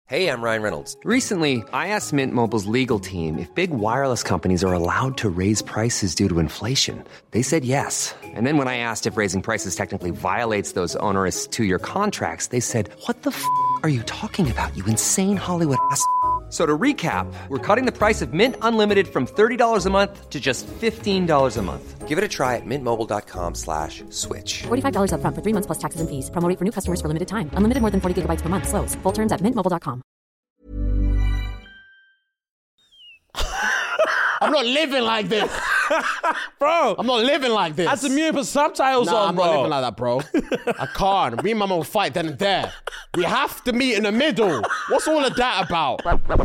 Hey, I'm Ryan Reynolds. Recently, I asked Mint Mobile's legal team if big wireless companies are allowed to raise prices due to inflation. They said yes. And then when I asked if raising prices technically violates those onerous two-year contracts, they said, "What the f*** are you talking about, you insane Hollywood ass?" So to recap, we're cutting the price of Mint Unlimited from $30 a month to just $15 a month. Give it a try at mintmobile.com/switch. $45 up front for 3 months plus taxes and fees. Promo rate for new customers for limited time. Unlimited more than 40 gigabytes per month. Slows full terms at mintmobile.com. I'm not living like this. Bro, I'm not living like this. that's a mute, put subtitles on, I'm bro. not living like that, bro. I can't. Me and Mama will fight then and there. We have to meet in the middle. What's all of that about?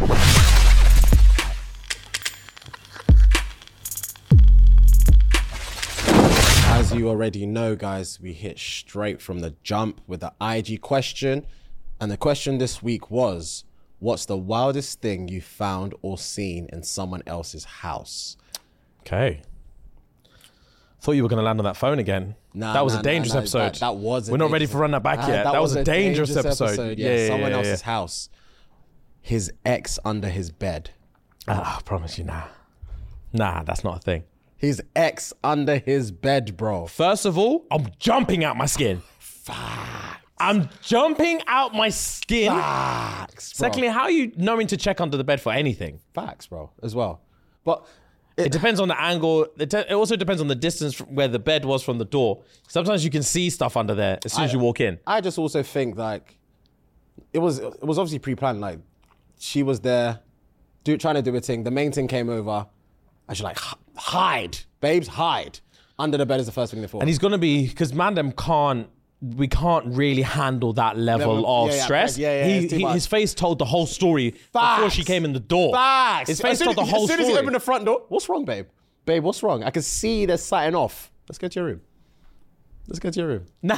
As you already know, guys, we hit straight from the jump with the IG question. And the question this week was, what's the wildest thing you found or seen in someone else's house? Okay. Thought you were going to land on that phone again. That was a dangerous episode. That was a We're not ready for run that back yet. That was a dangerous episode. Yeah, someone else's house. His ex under his bed. I promise you, nah, that's not a thing. His ex under his bed, bro. First of all, I'm jumping out my skin. I'm jumping out my skin. Facts, bro. Secondly, how are you knowing to check under the bed for anything? Facts, bro, as well. But it depends on the angle. It also depends on the distance from where the bed was from the door. Sometimes you can see stuff under there as soon as you walk in. I just also think like it was obviously pre-planned. Like she was there, trying to do a thing. The main thing came over, and she's like, hide, babes, hide. Under the bed is the first thing they thought. And he's gonna be because Mandem we can't really handle that level of stress. His face told the whole story before she came in the door. Facts. His face told the whole story. As soon as he opened the front door, what's wrong, babe? Babe, what's wrong? I can see they're sighting off. Let's go to your room. Nah.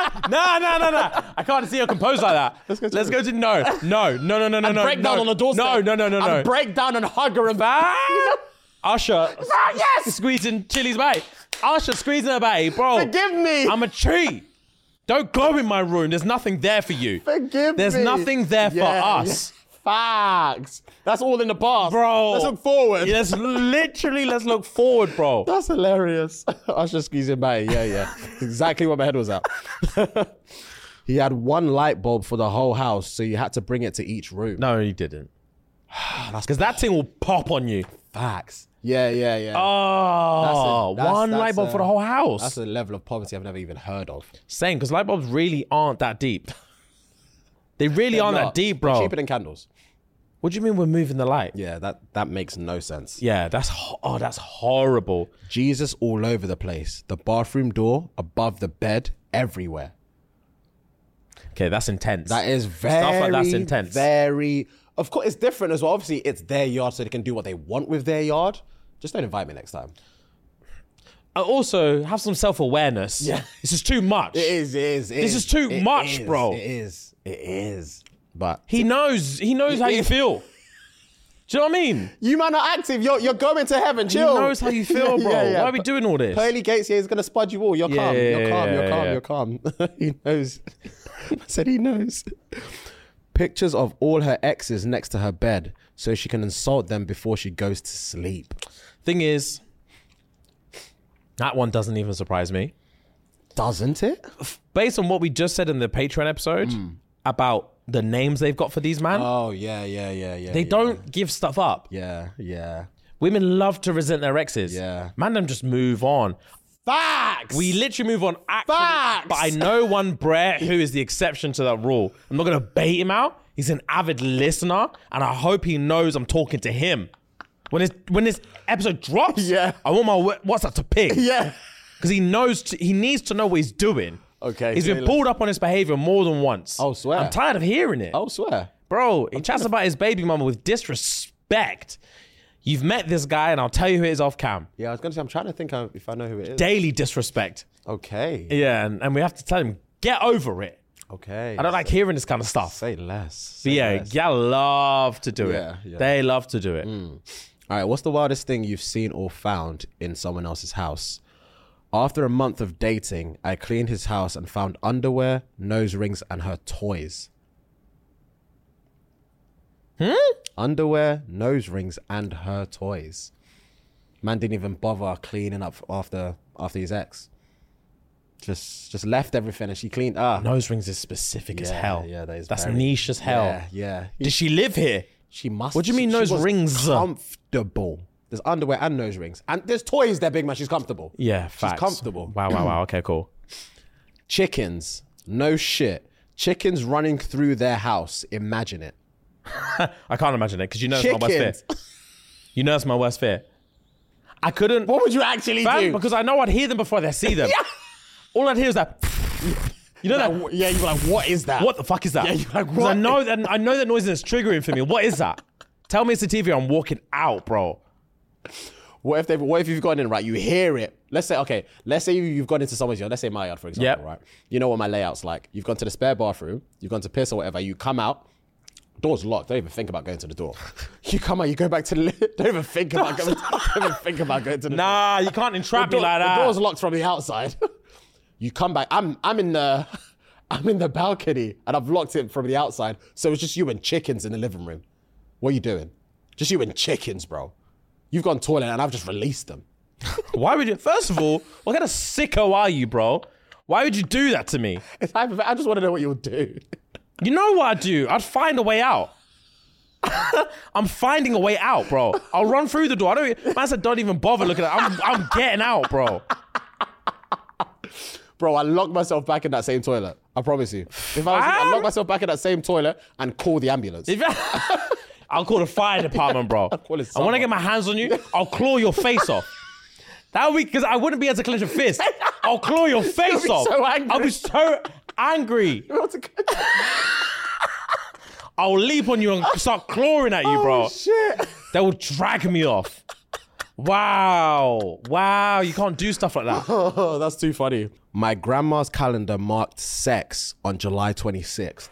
I can't see her composed like that. Let's go to no. Break down on the doorstep. No. And break down and hug her and Usher, yes! squeezing Chili's babe. Usher squeezing her babe, bro. Forgive me. I'm a tree. Don't go in my room. There's nothing there for you. Forgive me. There's nothing there for us. Yeah. Facts. That's all in the past. Bro. Let's look forward. Let's look forward, bro. That's hilarious. Usher squeezing by. Yeah. Exactly what my head was at. He had one light bulb for the whole house, so you had to bring it to each room. No, he didn't. Because that thing will pop on you. Facts. Yeah. Oh, one light bulb for the whole house. That's a level of poverty I've never even heard of. Same, because light bulbs really aren't that deep. They really aren't that deep, bro. They're cheaper than candles. What do you mean we're moving the light? Yeah, that makes no sense. Yeah, that's horrible. Jesus all over the place. The bathroom door, above the bed, everywhere. Okay, that's intense. That is very, stuff like that's intense. Very. Of course, it's different as well. Obviously, it's their yard, so they can do what they want with their yard. Just don't invite me next time. Also, have some self-awareness. Yeah. This is too much. It is. This is too much, bro. It is. But he knows how you feel. Do you know what I mean? You man are active. You're going to heaven. Chill. He knows how you feel, bro. Why are we doing all this? Pearly Gates here is going to spud you all. You're calm. You're calm. He knows. I said he knows. Pictures of all her exes next to her bed so she can insult them before she goes to sleep. Thing is, that one doesn't even surprise me. Doesn't it? Based on what we just said in the Patreon episode about the names they've got for these men. Oh, yeah. They don't give stuff up. Yeah. Women love to resent their exes. Yeah. Man, them just move on. Facts! We literally move on. Actually, Facts! But I know one Brett who is the exception to that rule. I'm not going to bait him out. He's an avid listener, and I hope he knows I'm talking to him. When this episode drops, I want my WhatsApp to ping. Yeah. Because he needs to know what he's doing. Okay. He's been pulled up on his behavior more than once. Oh, swear. I'm tired of hearing it. Oh, swear. Bro, he chats about his baby mama with disrespect. You've met this guy, and I'll tell you who it is off cam. Yeah, I was going to say, I'm trying to think if I know who it is. Daily disrespect. Okay. Yeah, and we have to tell him, get over it. Okay. I don't like hearing this kind of stuff. Say less. But yeah, y'all love to do it. Yeah. They love to do it. All right, what's the wildest thing you've seen or found in someone else's house? After a month of dating, I cleaned his house and found underwear, nose rings, and her toys. Underwear, nose rings, and her toys. Man didn't even bother cleaning up after his ex. Just left everything and she cleaned. Nose rings is specific as hell. Yeah, that's niche as hell. Yeah. Did she live here? She must. What do you mean she nose was rings? Comfortable. There's underwear and nose rings. And there's toys there, big man. She's comfortable. Yeah, She's facts. comfortable. Wow. Okay, cool. Chickens. No shit. Chickens running through their house. Imagine it. I can't imagine it because you know it's my worst fear. You know it's my worst fear. I couldn't. What would you actually do? Because I know I'd hear them before they see them. All I'd hear is that. You know that? Yeah, you're like, what is that? What the fuck is that? Yeah, you're like, 'Cause what? I know that noise is triggering for me. What is that? Tell me it's the TV. I'm walking out, bro. What if you've gone in, right? You hear it. Let's say you've gone into someone's yard. Let's say my yard, for example, Yep. right? You know what my layout's like. You've gone to the spare bathroom. You've gone to piss or whatever. You come out. Door's locked. Don't even think about going to the door. You come out. You go back to the. Don't even think about going. Don't even think about going to the. Nah, you can't entrap me like that. The door's locked from the outside. You come back. I'm in the balcony and I've locked it from the outside. So it's just you and chickens in the living room. What are you doing? Just you and chickens, bro. You've gone toilet and I've just released them. Why would you? First of all, what kind of sicko are you, bro? Why would you do that to me? I just want to know what you'll do. You know what I'd do? I'd find a way out. I'm finding a way out, bro. I'll run through the door. Man said, don't even bother looking at it. I'm getting out, bro. Bro, I locked myself back in that same toilet. I promise you. I lock myself back in that same toilet and call the ambulance. I'll call the fire department, bro. call it I want someone. to get my hands on you. I'll claw your face off. That would be because I wouldn't be able to clench a fist. I'll claw your face be off. so angry. I'll be so angry. I'll leap on you and start clawing at you, bro. Oh, shit. They will drag me off. Wow. You can't do stuff like that. Oh, that's too funny. My grandma's calendar marked sex on July 26th.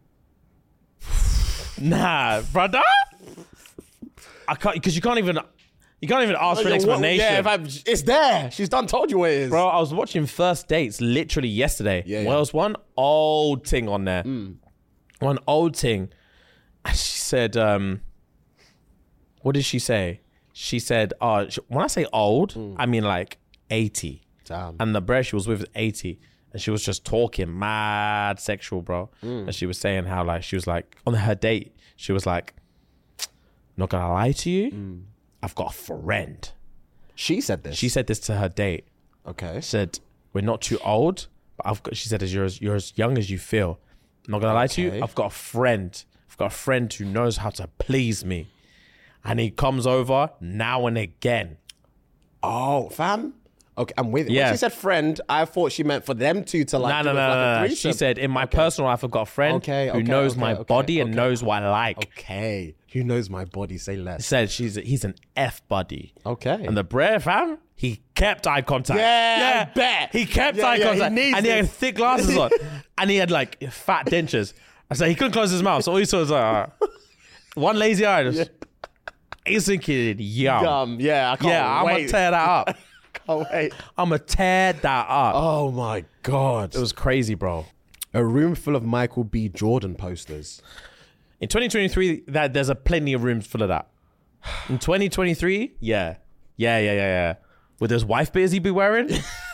Nah, brother. I can't, because you can't even ask for an explanation. It's there. She's done told you what it is. Bro, I was watching First Dates literally yesterday. Yeah. Well, there was one old thing on there. One old thing. And she said, what did she say? She said, when I say old, I mean like 80. Damn. And the bro she was with was 80. And she was just talking mad sexual, bro. And she was saying how like, she was like, on her date, she was like, not gonna lie to you, I've got a friend. She said this. She said this to her date. Okay. She said, we're not too old, but she said, you're as young as you feel. I'm not gonna lie to you, I've got a friend. I've got a friend who knows how to please me. And he comes over now and again. Oh, fam. Okay, I'm with it. Yeah. When she said friend, I thought she meant for them two to like. No. She said, in my personal life, I've got a friend who knows my body and knows what I like. Okay. Who knows my body? Say less. Said he's an F buddy. Okay. And the Brer fam, he kept eye contact. Yeah, I bet. He kept eye contact. He And he had thick glasses on. And he had like fat dentures. So he couldn't close his mouth. So all he saw was like, one lazy eye. Just, he's thinking, yum. Yeah, I can't I'm going wait. to tear that up. Can't wait. I'm going to tear that up. Oh my God. It was crazy, bro. A room full of Michael B. Jordan posters. In 2023, there's a plenty of rooms full of that. In 2023, yeah. With those wife beaters he be wearing?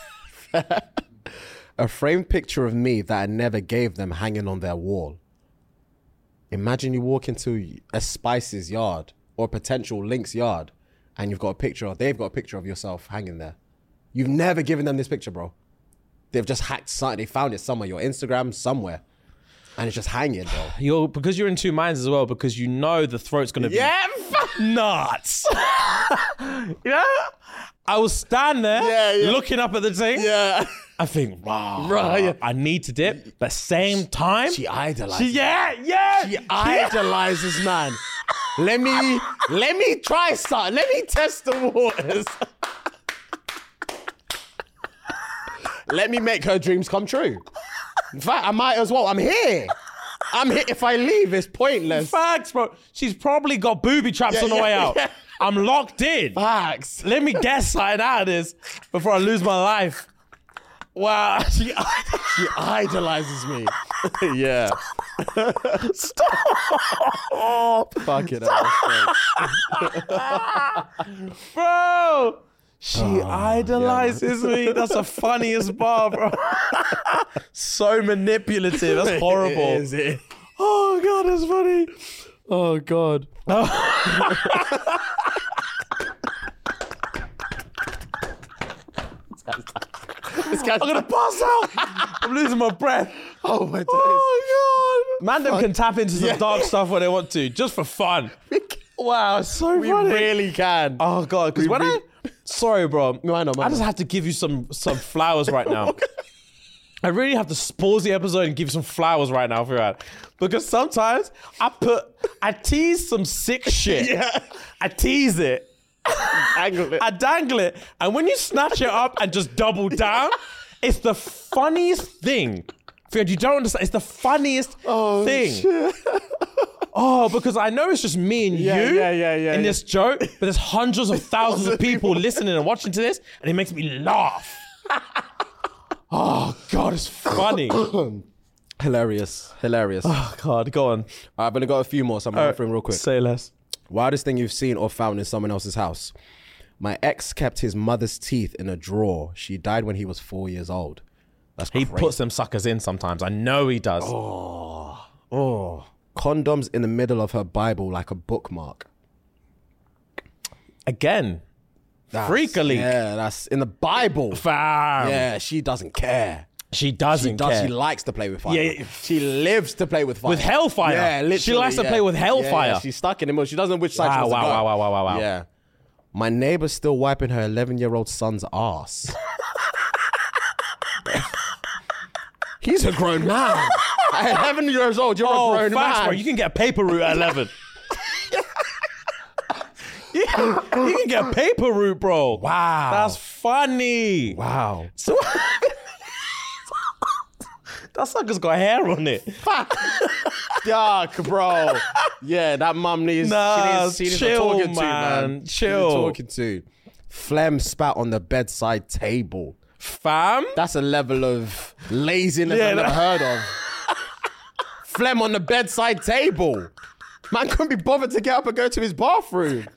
A framed picture of me that I never gave them hanging on their wall. Imagine you walk into a Spice's yard or a potential Link's yard and they've got a picture of yourself hanging there. You've never given them this picture, bro. They've just hacked something. They found it somewhere, your Instagram, somewhere. And it's just hanging, bro. Because you're in two minds as well, because you know the throat's going to be nuts. Yeah? I will stand there looking up at the thing. Yeah. I think, wow, Right. I need to dip. But same time, She idolizes. yeah. She idolizes, man. Let me try something. Let me test the waters. Let me make her dreams come true. In fact, I might as well. I'm here. If I leave, it's pointless. Facts, bro. She's probably got booby traps on the way out. Yeah. I'm locked in. Facts. Let me get something out of this before I lose my life. Wow. She idolizes me. Yeah. Stop. Fuck it up. Bro. She idolizes me. That's the funniest bar, bro. So manipulative. That's horrible. Is it? Oh, God, that's funny. Oh, God. I'm going to pass out. I'm losing my breath. Oh my days. Oh, God. Man, them can tap into some dark stuff when they want to, just for fun. Wow, it's so We funny. really can. Oh, God, because when Sorry, bro. No, I know, man. I just have to give you some flowers right now. I really have to pause the episode and give you some flowers right now, Firat. Because sometimes I tease some sick shit. Yeah. I tease it. Dangle it. I dangle it. And when you snatch it up and just double down, it's the funniest thing. Firat, you don't understand. It's the funniest thing. Shit. Oh, because I know it's just me and Yeah, in this joke, but there's hundreds of thousands of people listening and watching to this, and it makes me laugh. Oh, God, it's funny. Hilarious. Oh, God, go on. I've only got a few more, so I'm going to go through them real quick. Say less. Wildest thing you've seen or found in someone else's house. My ex kept his mother's teeth in a drawer. She died when he was 4 years old. That's He crazy. puts them suckers in sometimes. I know he does. Oh. Condoms in the middle of her Bible like a bookmark. Again, freakily. Yeah, that's in the Bible. Fam. Yeah, she doesn't care. She doesn't care. She likes to play with fire. Yeah. She lives to play with fire. With hellfire. Yeah, literally. She likes to play with hellfire. Yeah, she's stuck in it. She doesn't know which side she Wow, wants to go. wow. Yeah. My neighbor's still wiping her 11-year-old son's ass. He's a grown man. At 11 years old, you're a grown facts, man. bro. You can get a paper route at 11. You can get a paper route, bro. Wow. That's funny. Wow. So that sucker's got hair on it. Yuck, bro. Yeah, that mum needs, Nah, she needs chill, talking to, man. man. Chill. Talking to. Phlegm spat on the bedside table. Fam? That's a level of laziness Yeah, I've never heard of. Phlegm on the bedside table. Man couldn't be bothered to get up and go to his bathroom.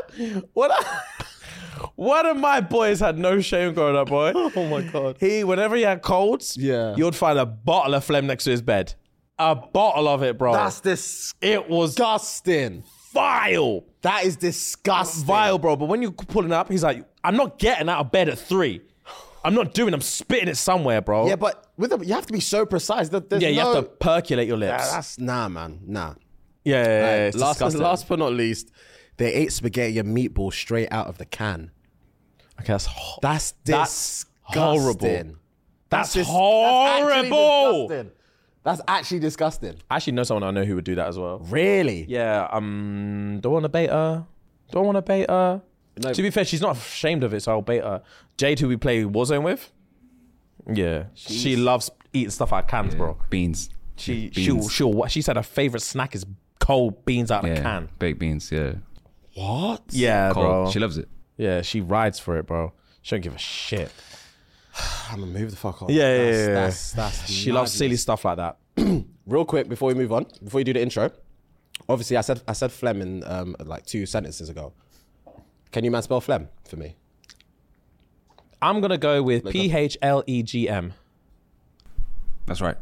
One of my boys had no shame growing up, boy. Oh my God. Whenever he had colds, Yeah. you'd find a bottle of phlegm next to his bed. A bottle of it, bro. That's disgusting. It was vile. That is disgusting. Vile, bro. But when you're pulling up, he's like, I'm not getting out of bed at 3. I'm spitting it somewhere, bro. Yeah, but you have to be so precise. There's you no, have to percolate your lips. that's man. Nah. Yeah, it's last disgusting. but not least, they ate spaghetti and meatballs straight out of the can. Okay, That's disgusting. horrible. That's just- horrible. That's actually disgusting. I actually know someone I know who would do that as well. Really? Yeah, don't want to bait her. No. To be fair, she's not ashamed of it, so I'll bait her. Jade, who we play Warzone with, yeah, she loves eating stuff out of cans, bro. Beans. She said her favorite snack is cold beans out of a can. Baked beans, yeah. What? Yeah, Cold. bro. She loves it. Yeah, she rides for it, bro. She don't give a shit. I'm gonna move the fuck on. Yeah. That's She loves silly stuff like that. Real quick before we move on, before you do the intro, obviously I said phlegm in like 2 sentences ago. Can you man spell phlegm for me? I'm gonna go with PHLEGM. That's right.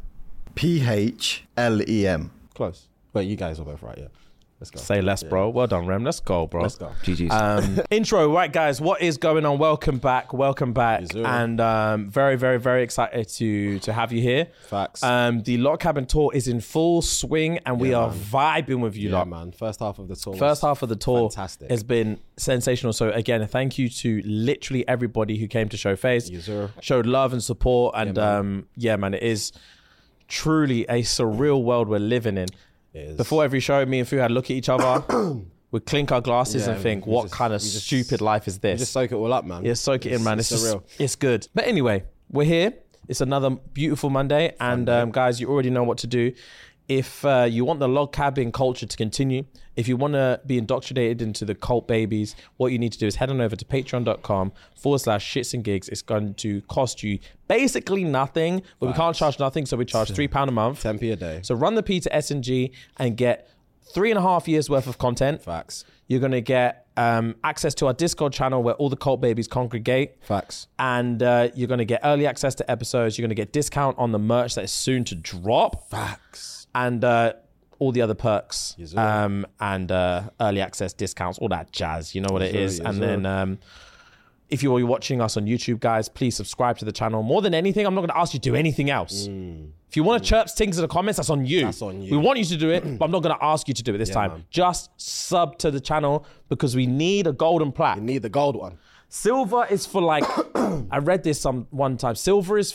PHLEM. Close. But you guys are both right, yeah. Let's go. Say less, bro. Well done, Rem. Let's go, bro. Let's go. GG's. Intro, right, guys. What is going on? Welcome back. Yes, sir. And very, very, very excited to have you here. Facts. The Lot Cabin tour is in full swing, and we are vibing with you, Yeah, lot. man. First half of the tour. First half of the tour fantastic. has been sensational. So again, thank you to literally everybody who came to show face, Yes, sir. showed love and support, and man, it is truly a surreal world we're living in. It is. Before every show, me and Fu had a look at each other, we'd clink our glasses Yeah, and think, we what just- kind of we just- stupid life is this? Just soak it all up, man. Yeah, soak it in, man. It's just, surreal. it's good. But anyway, we're here. It's another beautiful Monday. And guys, you already know what to do. If you want the log cabin culture to continue, if you want to be indoctrinated into the cult babies, what you need to do is head on over to patreon.com/shits and gigs. It's going to cost you basically nothing, but we can't charge nothing, so we charge £3 a month. 10p a day. So run the P to S&G and get 3.5 years worth of content. Facts. You're going to get access to our Discord channel where all the cult babies congregate. Facts. And you're going to get early access to episodes. You're going to get discount on the merch that is soon to drop. Facts. And all the other perks. Yes, sir. And early access discounts, all that jazz. You know what it Yes, is. sir. And Yes, sir. then if you're watching us on YouTube, guys, please subscribe to the channel. More than anything, I'm not going to ask you to do anything else. If you want to chirp things in the comments, that's on you. That's on you. We want you to do it, but I'm not going to ask you to do it this time. man. Just sub to the channel because we need a golden plaque. You need the gold one. Silver is for like, I read this one time. Silver's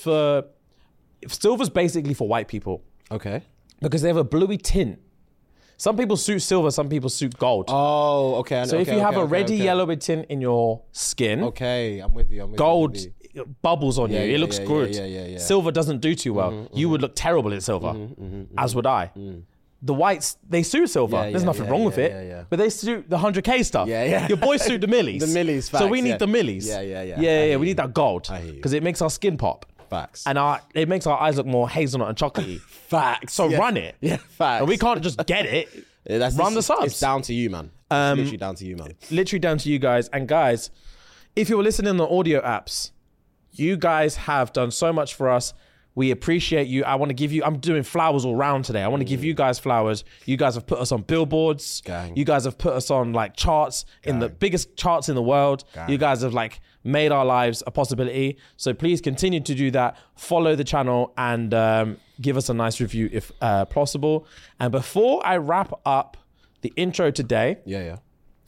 basically for white people Okay. because they have a bluey tint. Some people suit silver, some people suit gold. Oh, okay. So if you have a reddy yellowy tint in your skin, Okay, I'm with you. gold bubbles on Yeah, you. yeah, It looks yeah, good. yeah. Silver doesn't do too well. You would look terrible in silver, as would I. The whites, they suit silver. Yeah, There's yeah, nothing yeah, wrong with yeah, it. yeah, yeah. But they suit the 100K stuff. Yeah, yeah. Your boys suit the millies. The millies, So facts, we need yeah. the millies. Yeah. I Yeah, hear we you. need that gold. I hear you. Because it makes our skin pop. Facts. And it makes our eyes look more hazelnut and chocolatey. Facts. So yeah. run it. Yeah, facts. And we can't just get it. Yeah, Run the subs. It's down to you, man. It's literally down to you, man. Literally down to you guys. And guys, if you're listening on the audio apps, you guys have done so much for us. We appreciate you. I want to give you, I'm doing flowers all round today. I want to give you guys flowers. You guys have put us on billboards. Gang. You guys have put us on like charts in the biggest charts in the world. Gang. You guys have like made our lives a possibility. So please continue to do that. Follow the channel and give us a nice review if possible. And before I wrap up the intro today, Yeah.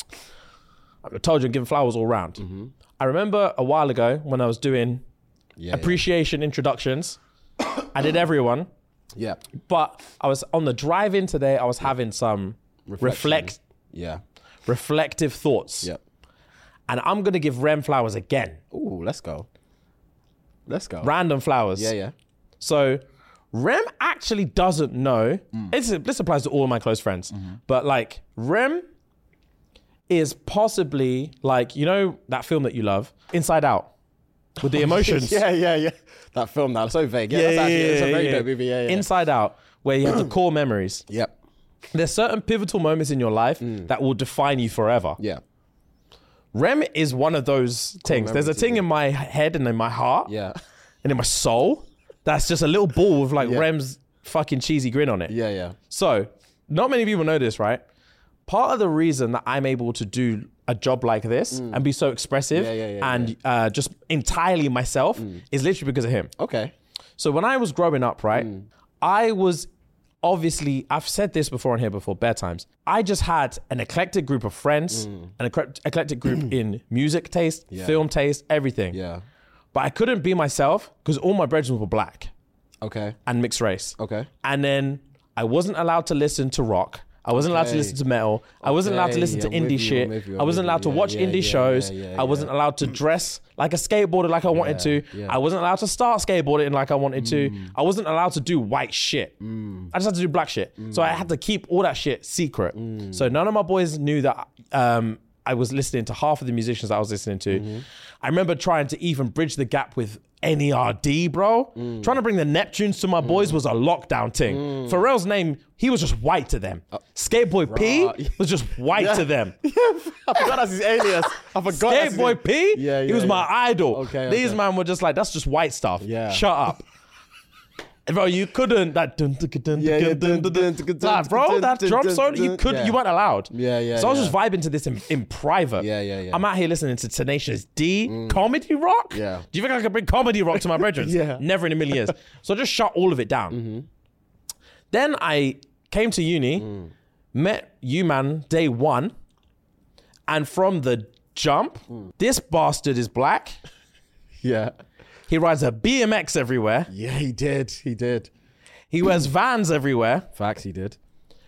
I told you I'm giving flowers all round. I remember a while ago when I was doing appreciation introductions, I did everyone, Yeah. but I was on the drive in today, I was having some Reflection. Yeah. reflective thoughts. Yep. And I'm going to give Rem flowers again. Ooh, let's go. Random flowers. Yeah. So Rem actually doesn't know. This applies to all of my close friends. But like Rem is possibly like, you know that film that you love, Inside Out, with the emotions. Yeah. That film, that's so vague. Yeah, that's actually, it's a very dope movie. Yeah. Inside Out, where you have the core memories. Yep. There's certain pivotal moments in your life that will define you forever. Yeah. Rem is one of those things. There's a memories, thing in my head and in my heart Yeah. and in my soul that's just a little ball with like Yeah. Rem's fucking cheesy grin on it. Yeah. So, not many people know this, right? Part of the reason that I'm able to do a job like this and be so expressive and just entirely myself is literally because of him. Okay. So when I was growing up, right, I was obviously, I've said this before on here before, bare times. I just had an eclectic group of friends, an eclectic group in music taste, film taste, everything. Yeah. But I couldn't be myself because all my brethren were black Okay. and mixed race. Okay. And then I wasn't allowed to listen to rock. I wasn't allowed to listen to metal. I wasn't allowed to listen to I'm with indie you, shit. I'm with you, I wasn't I'm allowed to with you. watch Yeah, indie yeah, shows. yeah, I wasn't allowed to dress like a skateboarder like I wanted to. yeah. I wasn't allowed to start skateboarding like I wanted to. I wasn't allowed to do white shit. I just had to do black shit. So I had to keep all that shit secret. So none of my boys knew that I was listening to half of the musicians I was listening to. I remember trying to even bridge the gap with NERD, bro. Trying to bring the Neptunes to my boys was a lockdown thing. Pharrell's name, he was just white to them. Skateboy P was just white to them. I forgot that's his alias. I forgot that's his Skateboy P, Yeah, he was my idol. Okay, These okay. man were just like, that's just white stuff. Yeah. Shut up. Bro, you couldn't that dun, dun, dun, Yeah, yeah, dun, dun, dun, dun, dun, Nah, bro, dun, that dun, drum dun, solo, dun, you couldn't, yeah. you weren't allowed. Yeah, So I was just vibing to this in private. Yeah. I'm out here listening to Tenacious D, comedy rock. Yeah. Do you think I could bring comedy rock to my brethren? Yeah. Never in a million years. So I just shut all of it down. Then I came to uni, met you man day one, and from the jump, this bastard is black. Yeah. He rides a BMX everywhere. Yeah, he did. He wears Vans everywhere. Facts, he did.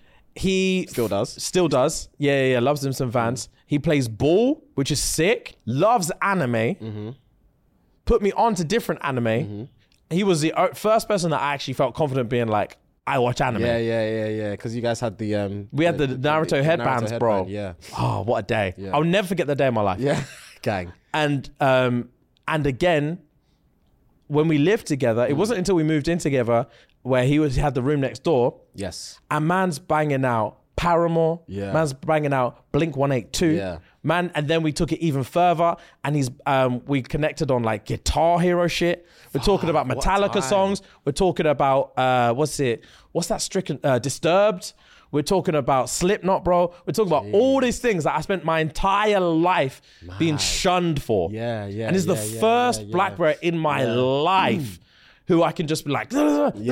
He Still does. Still does. Yeah. Loves him some Vans. He plays ball, which is sick. Loves anime. Put me on to different anime. He was the first person that I actually felt confident being like, I watch anime. Yeah. Because you guys had the We had the Naruto headbands, bro. Yeah. Oh, what a day. Yeah. I'll never forget the day of my life. Yeah. Gang. And again, when we lived together, it wasn't until we moved in together where he had the room next door. Yes. And man's banging out Paramore. Yeah. Man's banging out Blink 182. Yeah. Man, and then we took it even further, and we connected on like Guitar Hero shit. We're talking about what Metallica time. songs. We're talking about what's that stricken Disturbed. We're talking about Slipknot, bro. We're talking about all these things that I spent my entire life being shunned for. Yeah. And it's the first black bro in my life who I can just be like,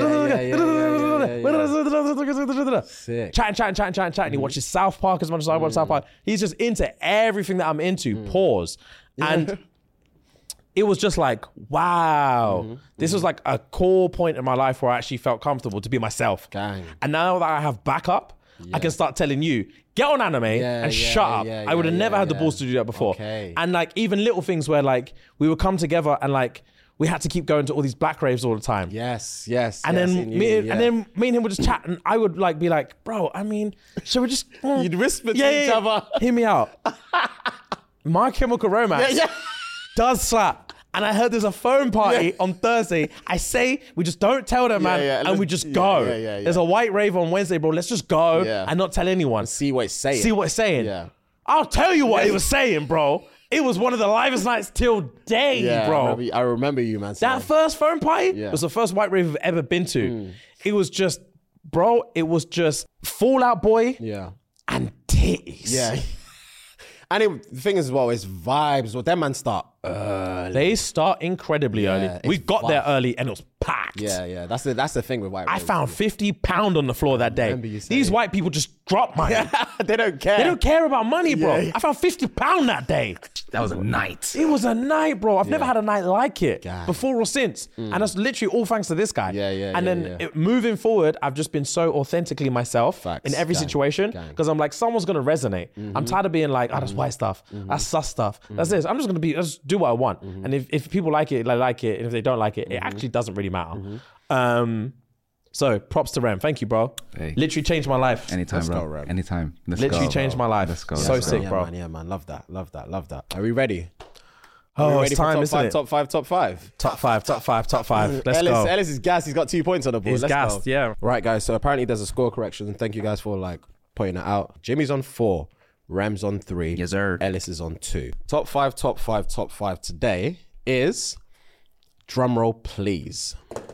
Sick. chatting. He watches South Park as much as I watch South Park. He's just into everything that I'm into. Pause. And it was just like, wow. This was like a core point in my life where I actually felt comfortable to be myself. Gang. And now that I have backup, I can start telling you, get on anime and shut up. I would have never had the balls to do that before. Okay. And like even little things where like we would come together and like we had to keep going to all these black raves all the time. Yes. And then me and him would just chat, and I would like be like, bro, I mean, should we just You'd whisper to each other. Hear me out. My Chemical Romance does slap. And I heard there's a phone party on Thursday. I say we just don't tell them, man, and we just go. There's a white rave on Wednesday, bro. Let's just go and not tell anyone. See what it's saying. Yeah. I'll tell you what he was saying, bro. It was one of the livest nights till day, bro. I remember you, man. That first phone party was the first white rave I've ever been to. It was just, bro, it was just Fall Out Boy and titties. Yeah. And the thing is, as well, it's vibes. Well, them man start early. They start incredibly early. We got there early and it was packed. Yeah. That's the thing with white I raves. found £50 on the floor that day. remember you saying. These white people just drop money. They don't care. They don't care about money, bro. I found £50 that day. That was a night. It was a night, bro. I've never had a night like it God. before or since. And that's literally all thanks to this guy. And then moving forward, I've just been so authentically myself in every situation because I'm like, someone's going to resonate. I'm tired of being like, oh, that's white stuff. That's sus stuff. That's this. I'm just going to just do what I want. And if people like it, they like it. And if they don't like it, it actually doesn't really matter. So props to Rem. Thank you, bro. Hey. Literally changed my life. Anytime, Let's bro. go, Rem. Anytime. Let's Literally go, changed bro. my life. Let's go. So let's go. sick, bro. Yeah, man. Love that. Are we ready? Oh, ready it's time, for isn't it? top five. Top five. Let's go. Ellis is gassed. He's got 2 points on the board. He's Let's gassed, go. yeah. Right, guys. So apparently there's a score correction. Thank you guys for like pointing it out. Jimmy's on 4. Ram's on 3. Yes, sir. Ellis is on 2. Top five today is, drum roll, please.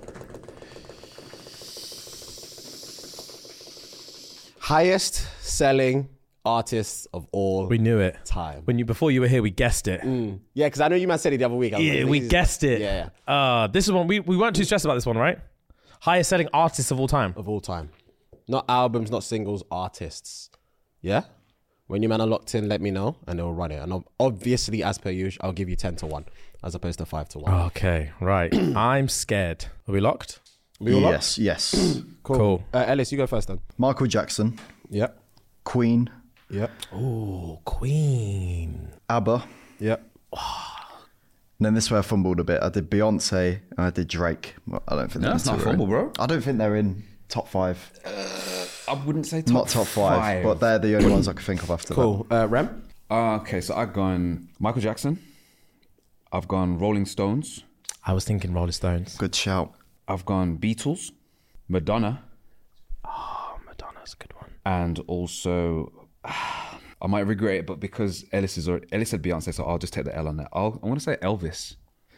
Highest selling artists of all We knew it. time. Before you were here, we guessed it. Yeah, because I know you man said it the other week. I was Yeah, like, we this is- guessed it. Yeah. This is one we weren't too stressed about this one, right? Highest selling artists of all time. Of all time. Not albums, not singles, artists. Yeah? When you man are locked in, let me know and they'll run it. And obviously, as per usual, I'll give you 10-1 as opposed to 5-1. Okay, right. I'm scared. Are we locked? We all locked? Yes. Cool. Ellis, you go first then. Michael Jackson, Yep. Queen, Yep. Ooh, Queen. ABBA. Yep. And then this is where I fumbled a bit. I did Beyonce and I did Drake. Well, I don't think That's not fumble, bro. I don't think they're in top 5. I wouldn't say Not top 5, but they're the only ones I can think of after Cool. Rem? Okay, so I've gone Michael Jackson. I've gone Rolling Stones. I was thinking Rolling Stones. that. Good shout. I've gone Beatles, Madonna, Oh, Madonna's a good one. and also I might regret it, but because Ellis said Beyonce, so I'll just take the L on that. I want to say Elvis.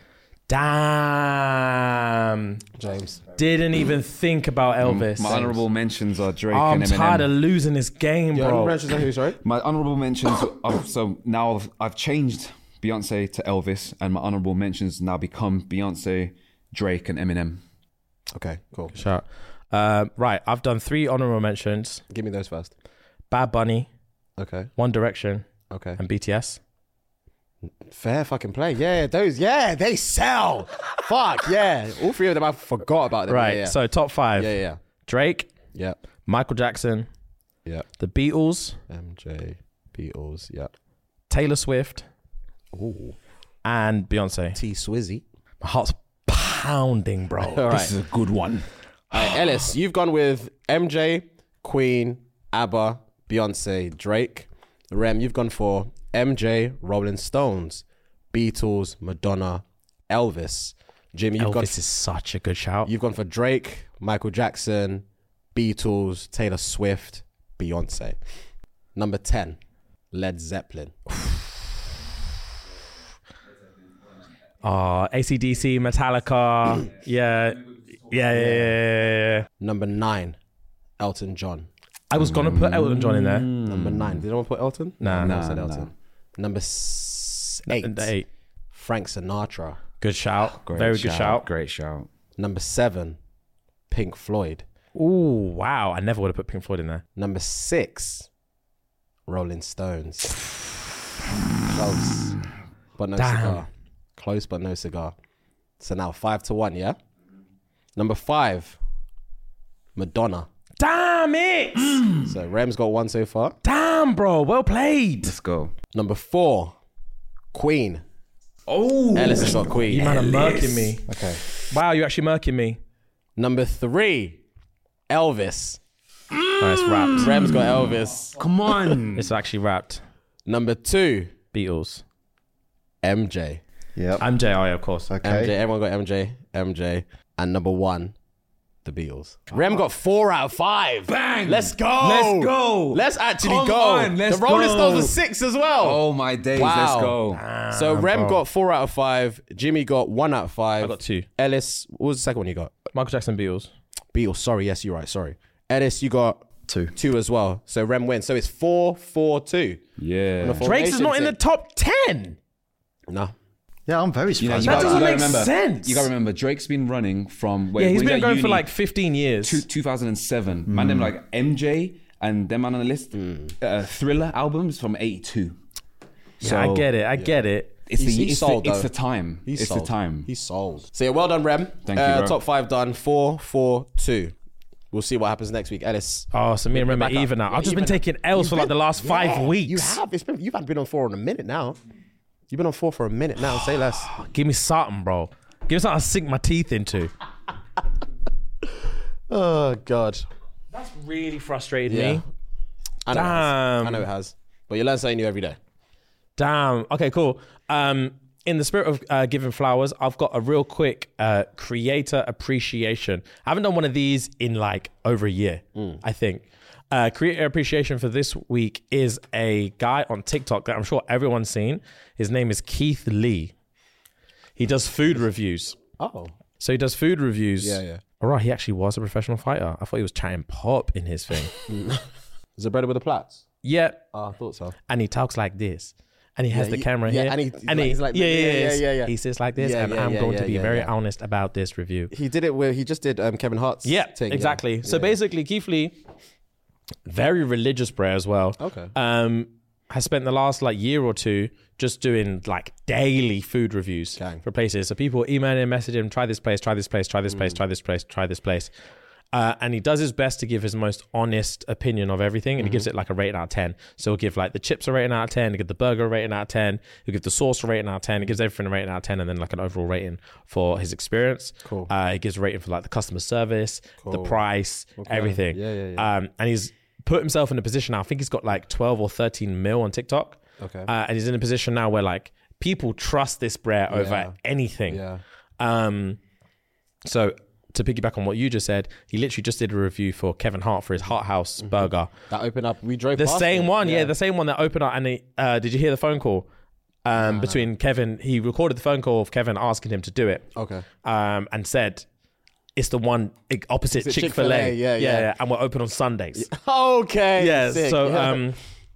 Damn. James. Didn't even think about Elvis. My honorable mentions are Drake I'm and Eminem. tired of losing this game, Your bro. honorable mentions are who, sorry? My honorable mentions are, so now I've changed Beyonce to Elvis, and my honorable mentions now become Beyonce, Drake, and Eminem. Okay, cool. Shout. Right, I've done 3 honorable mentions. Give me those first. Bad Bunny, Okay. One Direction, Okay. and BTS. Fair fucking play. Yeah, those. Yeah, they sell. Fuck, yeah. All 3 of them, I forgot about them. Right, Yeah, so top 5. yeah. Drake, Yep. Michael Jackson, Yep. The Beatles, MJ, Beatles, yep. Taylor Swift, Ooh. and Beyonce. T Swizzy. My heart's pounding, bro. All right. This is a good one. Ellis, you've gone with MJ, Queen, ABBA, Beyonce, Drake. Rem, you've gone for MJ, Rolling Stones, Beatles, Madonna, Elvis. Jimmy, you've Elvis is such a good shout. You've gone for Drake, Michael Jackson, Beatles, Taylor Swift, Beyonce. Number 10, Led Zeppelin. AC/DC, Metallica. Yeah. Number 9, Elton John. I was going to put Elton John in there. Number 9. Did anyone put Elton? Nah. No, said Elton. Number 8, 8. Frank Sinatra. Good shout. Very good shout. Great shout. Number 7, Pink Floyd. Ooh, wow. I never would have put Pink Floyd in there. Number 6, Rolling Stones. Close, but no cigar. Close, but no cigar. So now 5-1, yeah? Number 5, Madonna. Damn it! So Rem's got 1 so far. Damn, bro. Well played. Let's go. Number 4, Queen. Oh. Ellis has got Queen. You man are murking me. Okay. Wow, you're actually murking me. Number 3, Elvis. Oh, it's wrapped. Rem's got Elvis. Come on. It's actually wrapped. Number 2, Beatles. Yep. MJ, of course. Okay. MJ. Everyone got MJ. And number 1, the Beatles. Rem got 4 out of 5. Bang! Let's go. Let's go. Let's actually Come go. on, let's the Rolling go. Stones were 6 as well. Oh my days. Wow. Let's go. So Rem got 4 out of 5. Jimmy got 1 out of 5. I got 2. Ellis, what was the second one you got? Michael Jackson, Beatles. Beatles. Sorry, yes, you're right. Sorry. Ellis, you got 2. 2 as well. So Rem wins. So it's 4-4-2. Yeah. Drake's is not in the top 10. No. Yeah, I'm very You know, surprised. you That gotta doesn't make remember, sense. You got to remember, Drake's been running from Yeah, he's when been at going for uni, like 15 years. 2007. Man, them like MJ and them man on the list. Thriller albums from 82. Yeah, I get it. I get it. It's He's sold, it's though. the time. He's it's sold. the time. He's sold. So yeah, well done, Rem. Thank you, bro. Top 5 done. 4-4-2. We'll see what happens next week. Ellis. Oh, so me and Rem are back up. even now. Yeah, I've just even been taking L's for like the last 5 weeks. You have. You've been on 4 in a minute now. You've been on 4 for a minute now. Say less. Give me something, bro. Give me something to sink my teeth into. Oh God. That's really frustrated Yeah. me. I know It has. Damn. I know it has. But you learn something new every day. Damn. Okay, cool. In the spirit of giving flowers, I've got a real quick creator appreciation. I haven't done one of these in like over a year, I think. Creator appreciation for this week is a guy on TikTok that I'm sure everyone's seen. His name is Keith Lee. He does food reviews. Oh. So he does food reviews. Yeah. All right, he actually was a professional fighter. I thought he was chatting pop in his thing. Is it brother with the plaits? Yeah. Oh, I thought so. And he talks like this. And he has the camera yeah, here. and he's like, yeah. He sits like this, Yeah, and yeah, I'm yeah, going yeah, to be yeah, very yeah. honest about this review. He did it where he just did Kevin Hart's Yeah, thing. exactly. Yeah. So Yeah. basically, Keith Lee, very religious bro as well. Okay. Has spent the last like year or two just doing like daily food reviews Gang. for places. So people email him, message him, try this place, try this place, try this place, try this place, try this place. And he does his best to give his most honest opinion of everything. And he gives it like a rating out of 10. So he'll give like the chips a rating out of 10. He'll give the burger a rating out of 10. He'll give the sauce a rating out of 10. He gives everything a rating out of 10. And then like an overall rating for his experience. Cool. He gives a rating for like the customer service, the price, everything. Yeah. And he's put himself in a position now. I think he's got like 12 or 13 mil on TikTok. Okay. And he's in a position now where like people trust this brer over anything. Yeah. So to piggyback on what you just said, he literally just did a review for Kevin Hart for his Hart House burger. That opened up. We drove The past same it. one, the same one that opened up. And did you hear the phone call between Kevin? He recorded the phone call of Kevin asking him to do it. Okay. And said, it's the one opposite Is it Chick-fil-A. Chick-fil-A? Yeah. And we're open on Sundays. Okay. Yeah. Sick. So Yeah.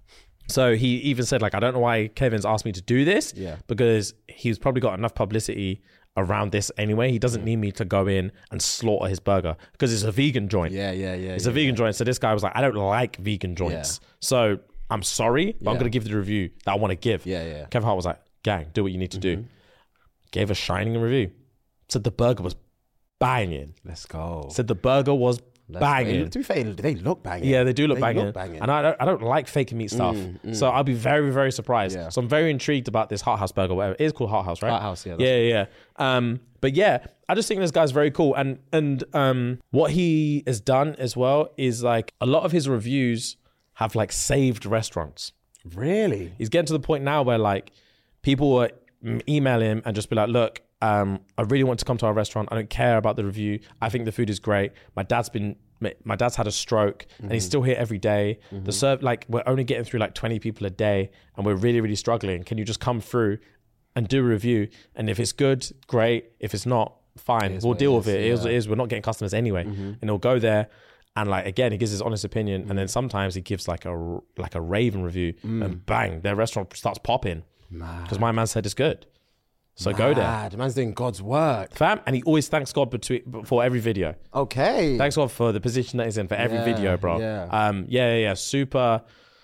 so he even said like, I don't know why Kevin's asked me to do this. Yeah. Because he's probably got enough publicity around this anyway. He doesn't need me to go in and slaughter his burger because it's a vegan joint. Yeah. It's a vegan joint. So this guy was like, I don't like vegan joints. So I'm sorry, but I'm going to give the review that I want to give. Yeah. Kevin Hart was like, gang, do what you need to do. Gave a shining review. Said the burger was banging. Let's go. Said the burger was banging. To be fair, they look banging. Yeah, they do look They banging. look banging. And I don't like fake meat stuff. So I'll be very, very surprised. Yeah. So I'm very intrigued about this Hot House burger, whatever. It is called Hot House, right? Hot House, yeah, that's Yeah. But yeah, I just think this guy's very cool. And what he has done as well is like a lot of his reviews have like saved restaurants. Really? He's getting to the point now where like people will email him and just be like, look, I really want to come to our restaurant. I don't care about the review. I think the food is great. My dad's had a stroke and he's still here every day. We're only getting through like 20 people a day and we're really, really struggling. Can you just come through and do a review? And if it's good, great. If it's not, fine. We'll deal with it. It is what it is. We're not getting customers anyway. And he'll go there and like, again, he gives his honest opinion. And then sometimes he gives like a raving review and bang, their restaurant starts popping. Because my man said it's good. So go there. The man's doing God's work. Fam, and he always thanks God for every video. Okay. Thanks God for the position that he's in for every video, bro. Yeah. Super,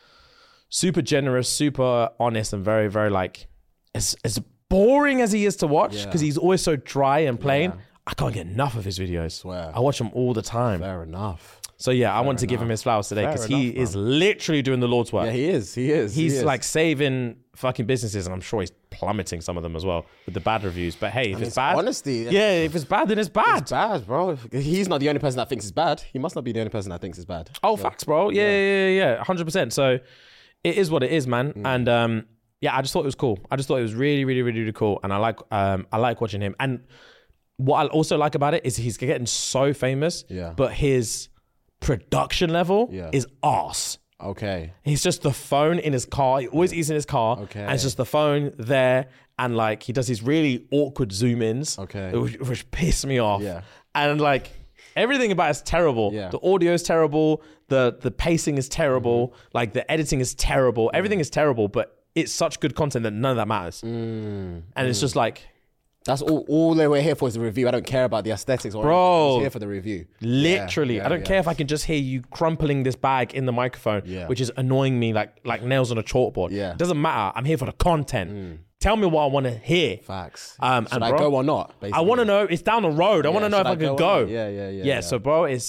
super generous, super honest, and very, very like as boring as he is to watch because he's always so dry and plain. I can't get enough of his videos. Swear. I watch them all the time. Fair enough. So yeah, I want to give him his flowers today because he is literally doing the Lord's work. Yeah, he is. He's like saving fucking businesses, and I'm sure he's plummeting some of them as well with the bad reviews. But hey, if it's bad, honesty. yeah, if it's bad, then it's bad. It's bad, bro. He's not the only person that thinks it's bad. He must not be the only person that thinks it's bad. Oh, facts, bro. Yeah, 100%. So it is what it is, man. And I just thought it was cool. I just thought it was really, really, really, really cool, and I like watching him. And what I also like about it is he's getting so famous, but his production level is arse. Okay. He's just the phone in his car. He always eats in his car. Okay. And it's just the phone there. And like he does these really awkward zoom ins. Okay. Which piss me off. Yeah. And like everything about it's terrible. Yeah. The audio is terrible. The pacing is terrible. Like the editing is terrible. Everything is terrible, but it's such good content that none of that matters. And it's just like, that's all they were here for is the review. I don't care about the aesthetics or Bro. anything. I was here for the review. literally, I don't care if I can just hear you crumpling this bag in the microphone, which is annoying me like nails on a chalkboard. Yeah. It doesn't matter. I'm here for the content. Tell me what I want to hear. Facts. And Should I bro, go or not? I Basically? want to know. It's down the road. I want to know if should I I can go go. or not? Yeah. So, bro, it's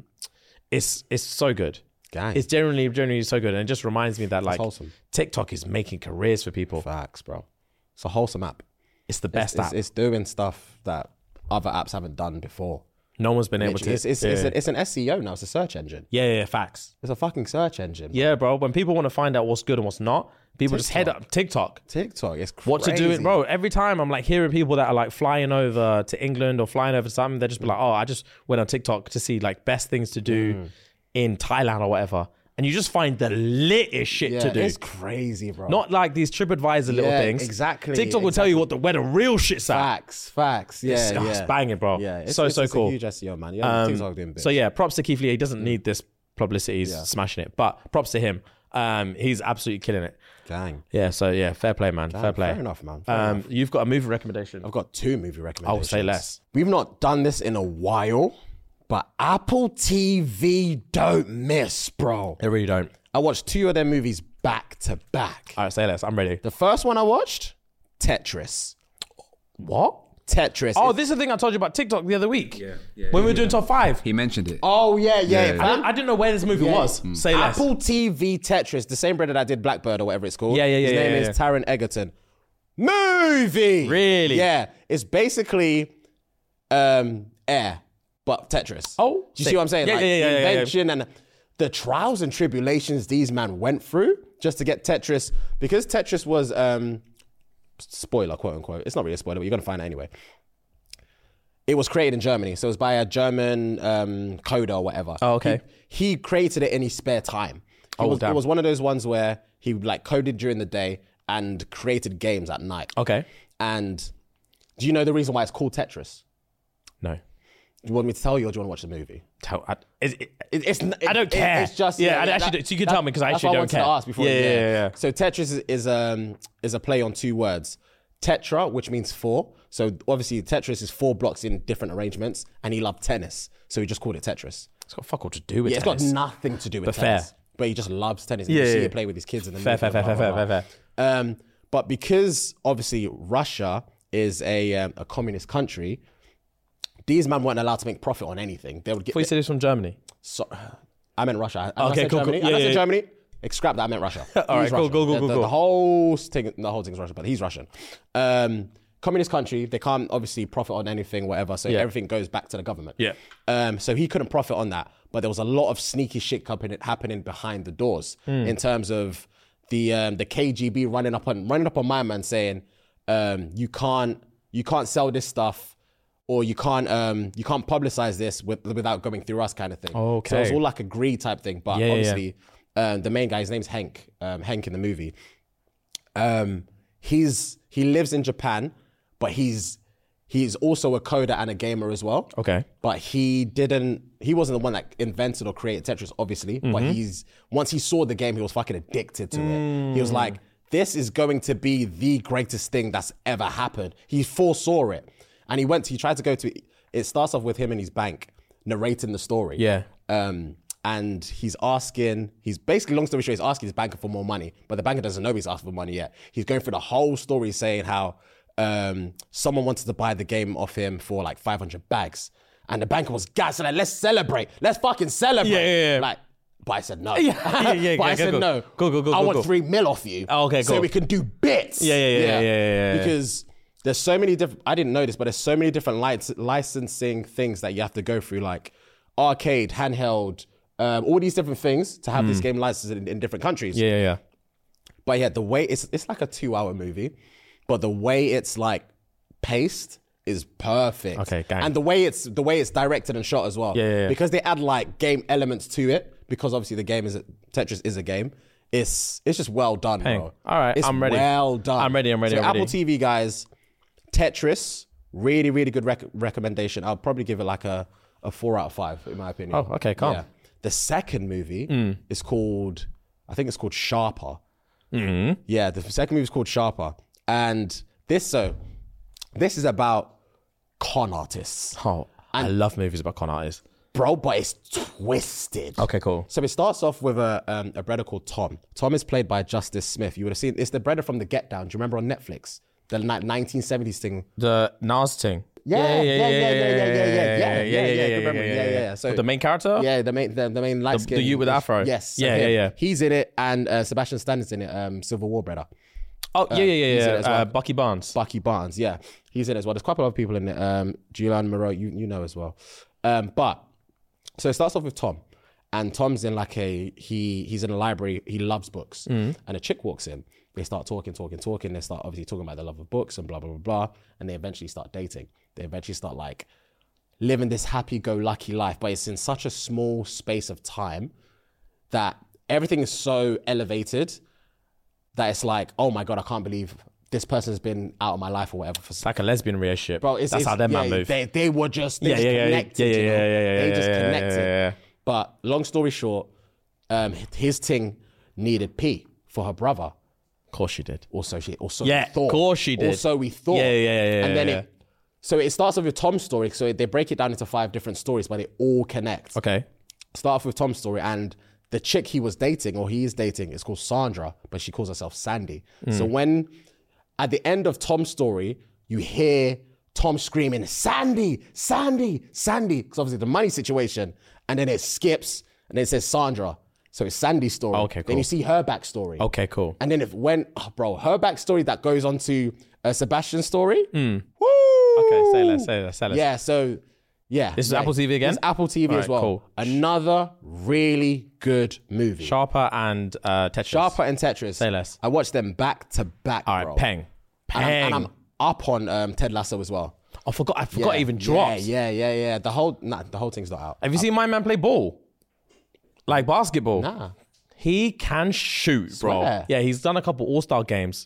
so good. Gang. It's generally so good, and it just reminds me that like wholesome. TikTok is making careers for people. Facts, bro. It's a wholesome app. It's the best app. It's doing stuff that other apps haven't done before. No one's been able to. It's an SEO now. It's a search engine. Yeah, facts. It's a fucking search engine. Yeah, bro. When people want to find out what's good and what's not, people just head up TikTok. TikTok. It's crazy. What to do it, bro. Every time I'm like hearing people that are like flying over to England or flying over to something, they just be like, oh, I just went on TikTok to see like best things to do in Thailand or whatever. And you just find the litest shit to do. It's crazy, bro. Not like these TripAdvisor little things. Exactly. TikTok will tell you where the real shit's at. Facts. Yeah, It's banging, bro. Yeah, it's so it's cool. a huge SEO, man. Yeah, TikTok doing big. So yeah, props to Keith Lee. He doesn't need this publicity. He's smashing it. But props to him. He's absolutely killing it. Gang. Yeah, so yeah, fair play, man. Fair play. Fair enough, man. Fair enough. You've got a movie recommendation. I've got 2 movie recommendations. say less. We've not done this in a while, but Apple TV don't miss, bro. They really don't. I watched 2 of their movies back to back. All right, say less. I'm ready. The first one I watched, Tetris. What? Tetris. Oh, this is the thing I told you about TikTok the other week. When we were doing top 5. He mentioned it. Oh, yeah. I didn't know where this movie was. Say less. Apple TV Tetris, the same brother that did Blackbird or whatever it's called. Yeah. His name is Taron Egerton. Movie! Really? Yeah. It's basically Air, but Tetris. Oh, do you see what I'm saying? Yeah, like yeah. the invention and the trials and tribulations these men went through just to get Tetris. Because Tetris was, spoiler, quote unquote. It's not really a spoiler, but you're going to find it anyway. It was created in Germany. So it was by a German coder or whatever. Oh, okay. He created it in his spare time. It was one of those ones where he like coded during the day and created games at night. Okay. And do you know the reason why it's called Tetris? No. Do you want me to tell you or do you want to watch the movie? I don't care. It's just so you can tell me because I actually don't care. That's what I wanted to ask before. Yeah. So Tetris is a play on 2 words. Tetra, which means 4. So obviously Tetris is 4 blocks in different arrangements, and he loved tennis, so he just called it Tetris. It's got fuck all to do with It's tennis. got nothing to do with But tennis. fair. But he just loves tennis. You see him play with his kids in the movie. Fair. But because obviously Russia is a communist country, these men weren't allowed to make profit on anything. They would get. Before you said this from Germany. So, I meant Russia. Okay, cool, Germany. cool. I Yeah, said yeah. Germany. Scrap that. I meant Russia. All right, He's cool, Russian. cool. The whole thing's Russian, but he's Russian. Communist country. They can't obviously profit on anything, whatever. So everything goes back to the government. Yeah. So he couldn't profit on that, but there was a lot of sneaky shit happening behind the doors in terms of the KGB running up on my man saying, you can't sell this stuff. Or you can't publicize this without going through us, kind of thing. Okay. So it's all like a greed type thing. But obviously, the main guy, his name's Hank. Hank in the movie. He lives in Japan, but he's also a coder and a gamer as well. Okay. But he wasn't the one that invented or created Tetris, obviously. But once he saw the game, he was fucking addicted to it. He was like, this is going to be the greatest thing that's ever happened. He foresaw it. And he tried to go to, it starts off with him in his bank narrating the story. Yeah. And he's basically, long story short, he's asking his banker for more money, but the banker doesn't know he's asking for money yet. He's going through the whole story saying how someone wanted to buy the game off him for like 500 bags. And the banker was gassed, like, let's celebrate. Let's fucking celebrate. Yeah. Like, but I said no. Yeah. But I said no. Go. I want 3 mil off you. Oh, okay, so cool. we can do bits. Yeah. Because there's so many different, I didn't know this, but there's so many different licensing things that you have to go through, like arcade, handheld, all these different things to have this game licensed in different countries. Yeah. But yeah, the way it's like a 2-hour movie, but the way it's like paced is perfect. Okay, gang. And the way it's directed and shot as well. Yeah. Because they add like game elements to it, because obviously the game Tetris is a game. It's just well done, bro. All right, it's I'm ready. Well done. I'm ready. So Apple TV guys, Tetris, really, really good recommendation. I'll probably give it like a 4 out of 5 in my opinion. Oh, okay, calm. Yeah. The second movie is called, I think it's called Sharper. Mm-hmm. Yeah, the second movie is called Sharper. And this is about con artists. Oh, I love movies about con artists. Bro, but it's twisted. Okay, cool. So it starts off with a brother called Tom. Tom is played by Justice Smith. You would have seen, it's the brother from The Get Down. Do you remember on Netflix? The 1970s thing. The Nas thing. Yeah. So The main character? Yeah, the main light skin. The youth with afro? Yes. so Yeah. him. Yeah. He's in it, and Sebastian Stan is in it. Civil War brother. Oh, He's in it as well. Bucky Barnes. Bucky Barnes, yeah, he's in it as well. There's a couple of people in it. Julian Moreau, you know as well. But so it starts off with Tom, and Tom's in like he's in a library. He loves books, and a chick walks in. They start talking. They start obviously talking about the love of books and blah blah blah blah, and they eventually start dating. They eventually start like living this happy-go-lucky life, but it's in such a small space of time that everything is so elevated that it's like, oh my God, I can't believe this person's been out of my life or whatever. It's like a lesbian relationship. Bro, That's how them man move. They were just connected. They just connected. But long story short, his ting needed pee for her brother. Of course she did. Also, we Of thought. course she did. Also, we thought. Yeah. And then so it starts off with Tom's story. So they break it down into 5 different stories, but they all connect. Okay. Start off with Tom's story, and the chick he was dating, or he is dating, is called Sandra, but she calls herself Sandy. So when, at the end of Tom's story, you hear Tom screaming, Sandy, Sandy, Sandy, because obviously the money situation, and then it skips, and then it says Sandra. So it's Sandy's story. Okay, cool. Then you see her backstory. Okay, cool. And then her backstory that goes on to Sebastian's story. Woo! Okay, say less. Yeah, so, yeah. This is Apple TV again? It's Apple TV All as right, well. cool. Another really good movie. Sharper and Tetris. Sharper and Tetris. Say less. I watched them back to back, All right, bro. peng. And I'm up on Ted Lasso as well. I forgot it even dropped. Yeah. The whole thing's not out. Have you seen my man play ball? Like basketball? Nah. He can shoot, bro. Swear. Yeah, he's done a couple All-Star games.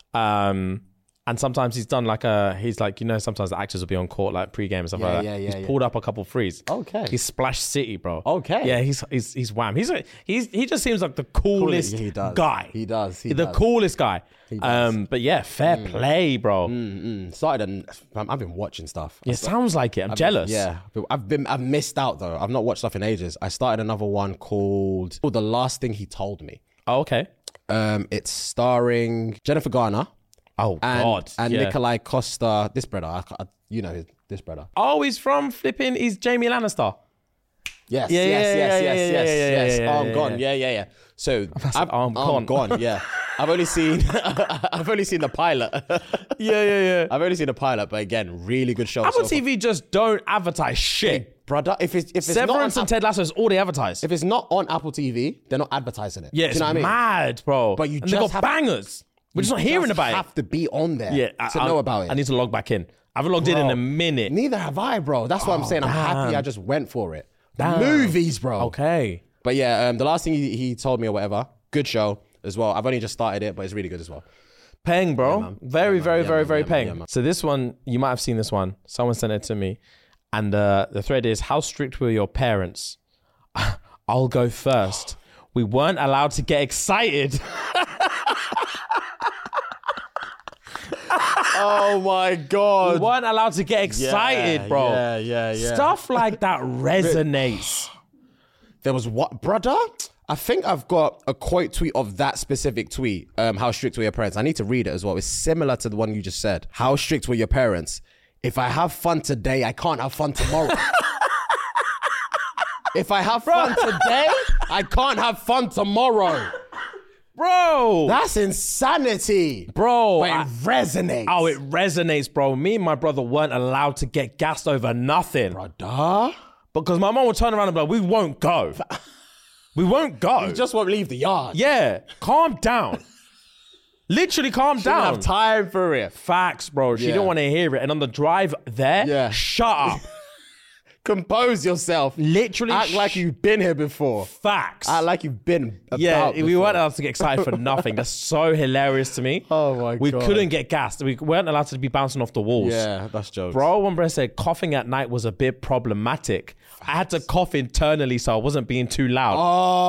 And sometimes he's done sometimes the actors will be on court like pre-game and stuff like that. He's pulled up a couple threes. Okay. He's Splash City, bro. Okay. Yeah, he's wham. He just seems like the coolest He does. guy. He does. The coolest guy. He does. But yeah, fair play, bro. I've been watching stuff. It sounds like it. I'm jealous. Yeah, I've missed out though. I've not watched stuff in ages. I started another one called The Last Thing He Told Me. Oh, okay. It's starring Jennifer Garner. Oh And God. And yeah. Nikolai Costa, this brother, you know, This brother. Oh, he's from flipping. He's Jamie Lannister. Yes, Yeah, yes. yeah, Arm yeah, gone. Yeah. So Arm gone. Yeah. I've only seen the pilot. Yeah. I've only seen the pilot, but again, really good show. Apple so far. TV just don't advertise shit. Brother, if it's not on Severance and Ted Lasso is all they advertise. if it's not on Apple TV, they're not advertising it. Yeah, Do it's you know what I mean? mad, bro. But you and just they got have- bangers. We're just not hearing about have it. to be on there to I know about it. I need to log back in. I haven't logged in a minute. Neither have I, bro. That's what I'm saying. I'm happy I just went for it. Movies, bro. Okay. But yeah, the last thing he told me or whatever, good show as well. I've only just started it, but it's really good as well. Peng, bro. man. Very man. peng. Yeah, man. So this one, you might have seen this one. Someone sent it to me. And the thread is, how strict were your parents? I'll go first. We weren't allowed to get excited. Oh my We God. weren't allowed to get excited, bro. Yeah. Stuff like that resonates. There was what, brother? I think I've got a quote tweet of that specific tweet. How strict were your parents? I need to read it as well. It's similar to the one you just said. How strict were your parents? If I have fun today, I can't have fun tomorrow. If I have fun today, I can't have fun tomorrow. Bro. That's insanity. Bro. But it resonates. Oh, it resonates, bro. Me and my brother weren't allowed to get gassed over nothing. brother. Because my mom would turn around and be like, we won't go. We won't go. You just won't leave the yard. Yeah. Calm down. Literally calm You don't down. have time for it. Facts, bro. She Yeah. didn't want to hear it. And on the drive there, Yeah. shut up. Compose yourself. Literally Act like you've been here before. Facts. Act like you've been about Yeah, we before. weren't allowed to get excited for nothing. That's so hilarious to me. Oh my We God. couldn't get gassed. We weren't allowed to be bouncing off the walls. Yeah, that's jokes. Bro, one brother said coughing at night was a bit problematic. I had to cough internally so I wasn't being too loud.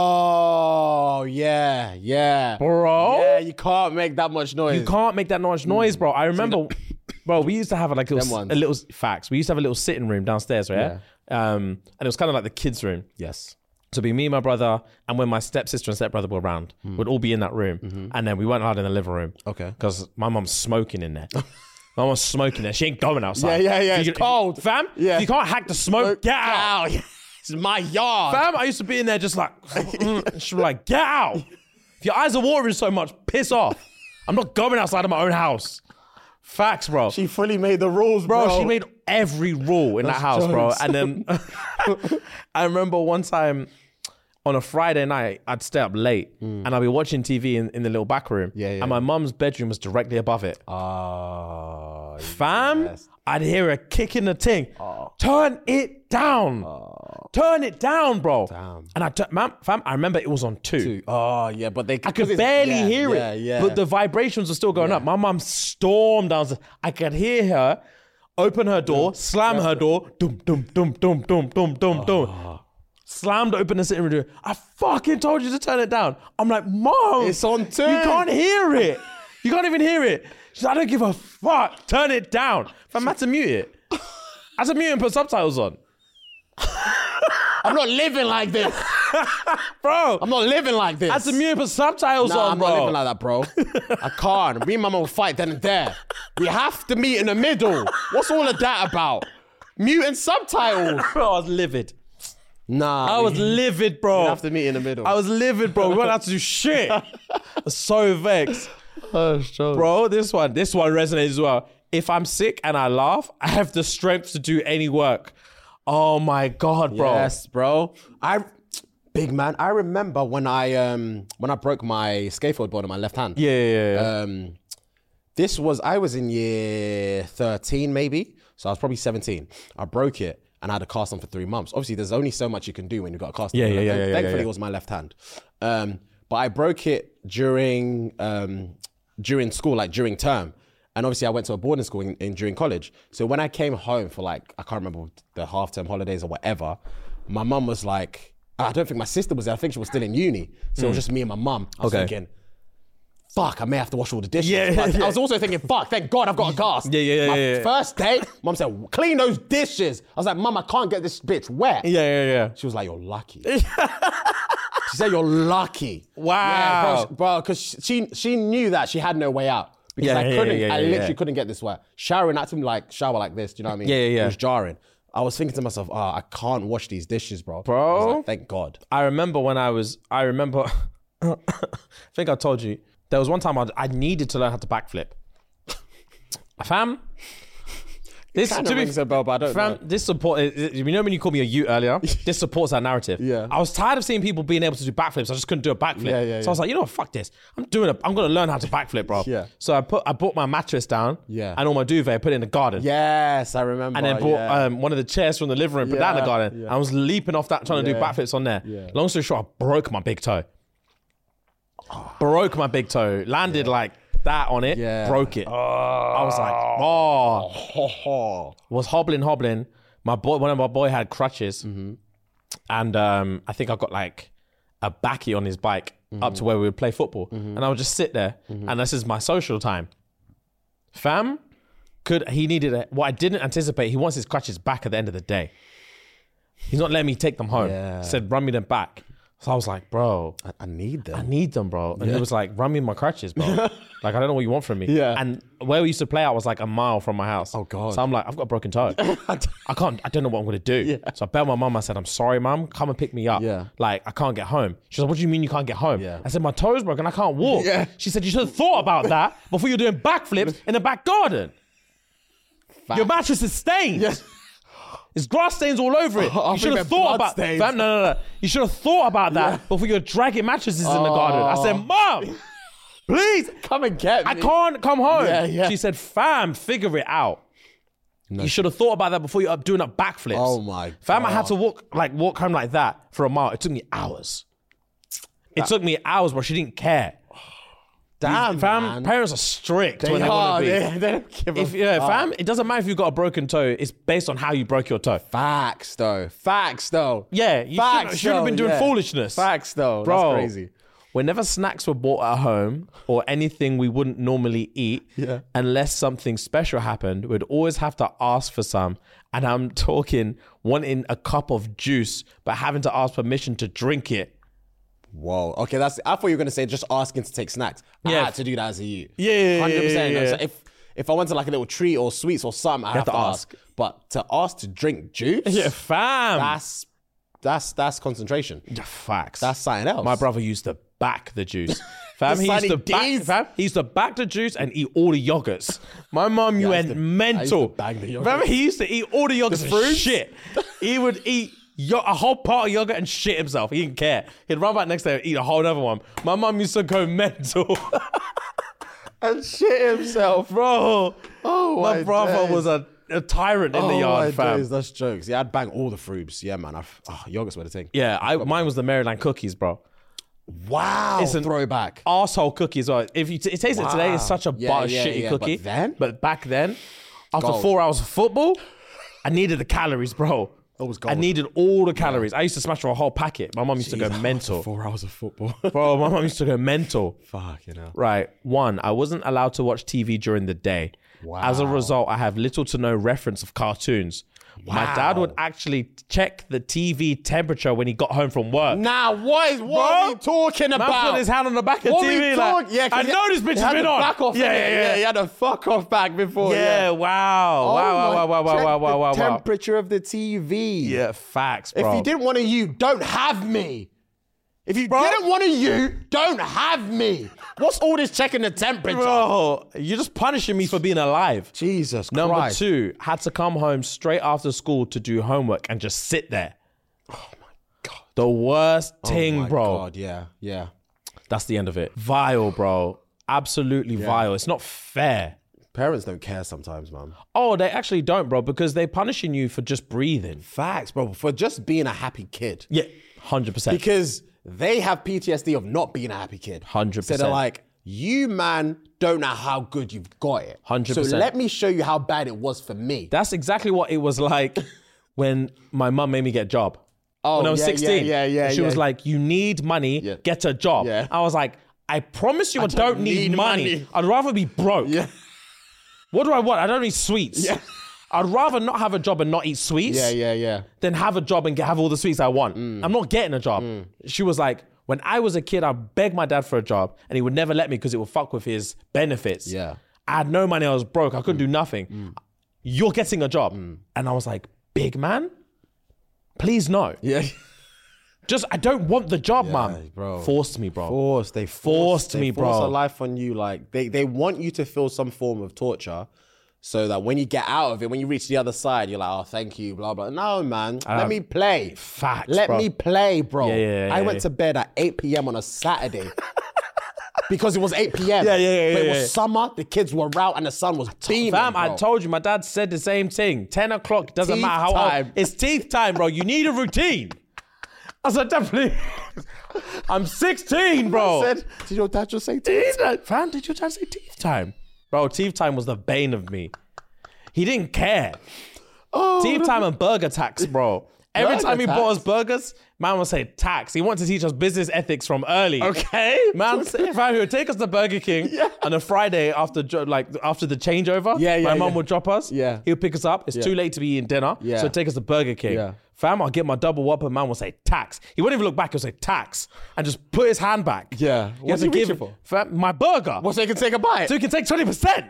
Oh, yeah. Bro. Yeah, you can't make that much noise. You can't make that much noise, bro. I remember, bro, we used to have like a Them ones. little facts. We used to have a little sitting room downstairs, right? And it was kind of like the kids' room. Yes. So it'd be me, my brother, and when my stepsister and stepbrother were around, we'd all be in that room. And then we weren't allowed in the living room. Okay. Because my mom's smoking in there. My mom's smoking there. She ain't going outside. Yeah. If It's you- cold. Fam, Yeah. if you can't hack the smoke, get out. It's my yard. Fam, I used to be in there just like, she was like, get out. If your eyes are watering so much, piss off. I'm not going outside of my own house. Facts, bro. She fully made the rules, Bro, she made every rule in that house, bro. jokes. And then I remember one time on a Friday night, I'd stay up late and I'd be watching TV in the little back room. Yeah. And my mum's bedroom was directly above it. Oh, Fam, yes. I'd hear her kicking the ting. Turn it down. Turn it down, bro. Damn. And fam, I remember it was on two. Oh, yeah, but they I could barely hear it, Yeah. but the vibrations were still going up. My mum stormed downstairs. I could hear her open her door, slam her door, dum, dum, dum, dum, dum, dum, dum, dum. Slammed open the sitting room door. I fucking told you to turn it down. I'm like, Mom, It's on two. You can't hear it. You can't even hear it. She's like, I don't give a fuck. Turn it down. If I had to mute it. I had to mute and put subtitles on. I'm not living like this. Bro, I'm not living like this. I had to mute and put subtitles Nah, on, I'm bro. not living like that, bro. I can't. Me and my mum will fight then and there. We have to meet in the middle. What's all of that about? Mute and subtitles. Bro, I was livid. Nah. I was livid, bro. We have to meet in the middle. I was livid, bro. We weren't allowed to do shit. I was so vexed. Bro, this one resonates as well. If I'm sick and I laugh, I have the strength to do any work. Oh my God, bro. Yes, bro. Big man. I remember when I broke my skateboard board on my left hand. Yeah. I was in year 13 maybe. So I was probably 17. I broke it and I had a cast on for 3 months. Obviously, there's only so much you can do when you've got a cast on. Thankfully, it was my left hand. But I broke it during school, like during term. And obviously I went to a boarding school during college. So when I came home for like, I can't remember the half-term holidays or whatever, my mum was like, I don't think my sister was there. I think she was still in uni. So it was just me and my mum. I was thinking, fuck, I may have to wash all the dishes. Yeah, But yeah. I was also thinking, fuck, thank God I've got a cast. Yeah. My first day, mum said, clean those dishes. I was like, Mum, I can't get this bitch wet. Yeah. She was like, you're lucky. She said, you're lucky. Wow. Yeah, bro, because she knew that she had no way out. because Yeah, I yeah, couldn't. yeah, I yeah, literally yeah. couldn't get this wet. Showering, I had to like shower like this. Do you know what I mean? Yeah, yeah, yeah. It was jarring. I was thinking to myself, I can't wash these dishes, bro. Bro. I was like, thank God. I remember I think I told you, there was one time I needed to learn how to backflip. Fam, this Kinda rings a bell, but I don't know. This support. You know when you called me a ute earlier? This supports that narrative. Yeah. I was tired of seeing people being able to do backflips. I just couldn't do a backflip. Yeah. So I was like, you know what? Fuck this. I'm gonna learn how to backflip, bro. Yeah. So I brought my mattress down. Yeah. And all my duvet. I put it in the garden. Yes, I remember. And then brought one of the chairs from the living room, put that in the garden. yeah. I was leaping off that, trying to do backflips on there. Yeah. Long story short, I broke my big toe. Broke my big toe. Landed like that on it. Yeah. Broke it. I was like, was hobbling. One of my boy had crutches, and I think I got like a backy on his bike up to where we would play football, and I would just sit there, and this is my social time. Fam, he needed what I didn't anticipate. He wants his crutches back at the end of the day. He's not letting me take them home. Yeah. He said, run me them back. So I was like, bro, I need them. I need them, bro. And he was like, run me my crutches, bro. Like, I don't know what you want from me. Yeah. And where we used to play out was like a mile from my house. Oh, God. So I'm like, I've got a broken toe. I don't know what I'm going to do. Yeah. So I bailed my mum. I said, I'm sorry, mum. Come and pick me up. Yeah. Like, I can't get home. She said, what do you mean you can't get home? Yeah. I said, my toe's broken. I can't walk. Yeah. She said, you should have thought about that before you're doing backflips in the back garden. Your mattress is stained. Yes. There's grass stains all over it. I You should think have they're thought blood about stains. Fam, no. You should have thought about that before you're dragging mattresses in the garden. I said, Mom, please, Come and get me. I can't come home. Yeah. She said, fam, figure it out. You should have thought about that before you're up doing up backflips. Oh my Fam, I had to walk home like that for a mile. It took me hours. It took me hours, bro. She didn't care. Damn, Fam, man. parents are strict They when they want are. to be. They don't give a fuck. Fam, it doesn't matter if you've got a broken toe. It's based on how you broke your toe. Facts, though. Yeah, you should have been doing foolishness. Facts, though. Bro, That's crazy. Whenever snacks were bought at home or anything we wouldn't normally eat, unless something special happened, we'd always have to ask for some. And I'm talking wanting a cup of juice, but having to ask permission to drink it. Whoa. Okay, I thought you were gonna say just asking to take snacks. I Yeah. had to do that as a youth. Yeah. 100%. So if I went to like a little treat or sweets or something, I have to ask. But to ask to drink juice, Yeah, fam. that's concentration. Facts. That's something else. My brother used to back the juice. Fam, The he used to Sunny D's. he used to back the juice and eat all the yogurts. My mum I went used to mental. bang the yogurt. Fam, he used to eat all the yogurts and fruits? shit. He would eat a whole part of yogurt and shit himself. He didn't care. He'd run back next day and eat a whole other one. My mum used to go mental. and shit himself. Bro, my brother days. was a tyrant in the my yard, fam. days, that's jokes. Yeah, I'd bang all the fruits. Yeah, man. Yogurts were the thing. Yeah, mine was the Maryland cookies, bro. Wow. It's an throwback. Arsehole cookie as well. If you taste it today, it's such a shitty cookie. But back then, after Gold. 4 hours of football, I needed the calories, bro. was I gold. needed all the calories. I used to smash through a whole packet. My mum used to go mental. 4 hours of football. Bro, my mum used to go mental. Fuck, you know. Right. 1, I wasn't allowed to watch TV during the day. Wow. As a result, I have little to no reference of cartoons. My dad would actually check the TV temperature when he got home from work. Now, what are we talking Man about? put his hand on the back of What TV. we Like, talk- yeah, 'cause I he- know this bitch he has had been the on. back off, Yeah. He had a fuck off back before. Yeah, wow. Wow. Temperature of the TV. Yeah, facts, bro. If you didn't want to don't have me. If you didn't want to don't have me. What's all this checking the temperature? Bro, you're just punishing me for being alive. Jesus Number Christ. 2, had to come home straight after school to do homework and just sit there. Oh my God. The worst thing, oh my bro. God, yeah. That's the end of it. Vile, bro. Absolutely vile. It's not fair. Parents don't care sometimes, man. Oh, they actually don't, bro, because they're punishing you for just breathing. Facts, bro. For just being a happy kid. Yeah, 100%. Because they have PTSD of not being a happy kid. 100%. So they're like, you, man, don't know how good you've got it. 100%. So let me show you how bad it was for me. That's exactly what it was like when my mum made me get a job. Oh, when I was yeah, 16. yeah. She was like, you need money, get a job. Yeah. I was like, I promise you I don't need money. I'd rather be broke. Yeah. What do I want? I don't need sweets. Yeah. I'd rather not have a job and not eat sweets Yeah. than have a job and have all the sweets I want. I'm not getting a job. She was like, when I was a kid, I begged my dad for a job and he would never let me because it would fuck with his benefits. Yeah. I had no money. I was broke. I couldn't do nothing. You're getting a job. And I was like, big man, please no. Yeah. Just, I don't want the job, Yeah, man. bro. Forced me, bro. They Forced me, force bro. a life on you. Like they want you to feel some form of torture, so that when you get out of it, when you reach the other side, you're like, oh, thank you, blah blah. No, man, let me play. Facts, Let bro. me play, bro. Yeah, I went to bed at 8 p.m. on a Saturday. Because it was 8 p.m. Yeah. But it yeah. was summer, the kids were out, and the sun was beaming. Fam, bro. I told you, my dad said the same thing. 10 o'clock, doesn't Teeth matter how time. old. It's teeth time, bro. You need a routine. I said, definitely. I'm 16, bro. I said, did your dad just say teeth? Fam, did your dad say teeth time? Bro, teeth time was the bane of me. He didn't care. Teeth time and burger tax, bro. Every Burger time he tax? bought us burgers, man would say tax. He wanted to teach us business ethics from early. Okay. Man, fam, he would take us to Burger King on a Friday after the changeover. Yeah, My mum yeah. would drop us. Yeah. He would pick us up. It's too late to be eating dinner. Yeah. So he'd take us to Burger King. Yeah. Fam, I'll get my double whopper. Man will say tax. He wouldn't even look back. He'll say tax and just put his hand back. Yeah. He has What's to he give reaching for? Fam, my burger. Well, so you can take a bite. So he can take 20%.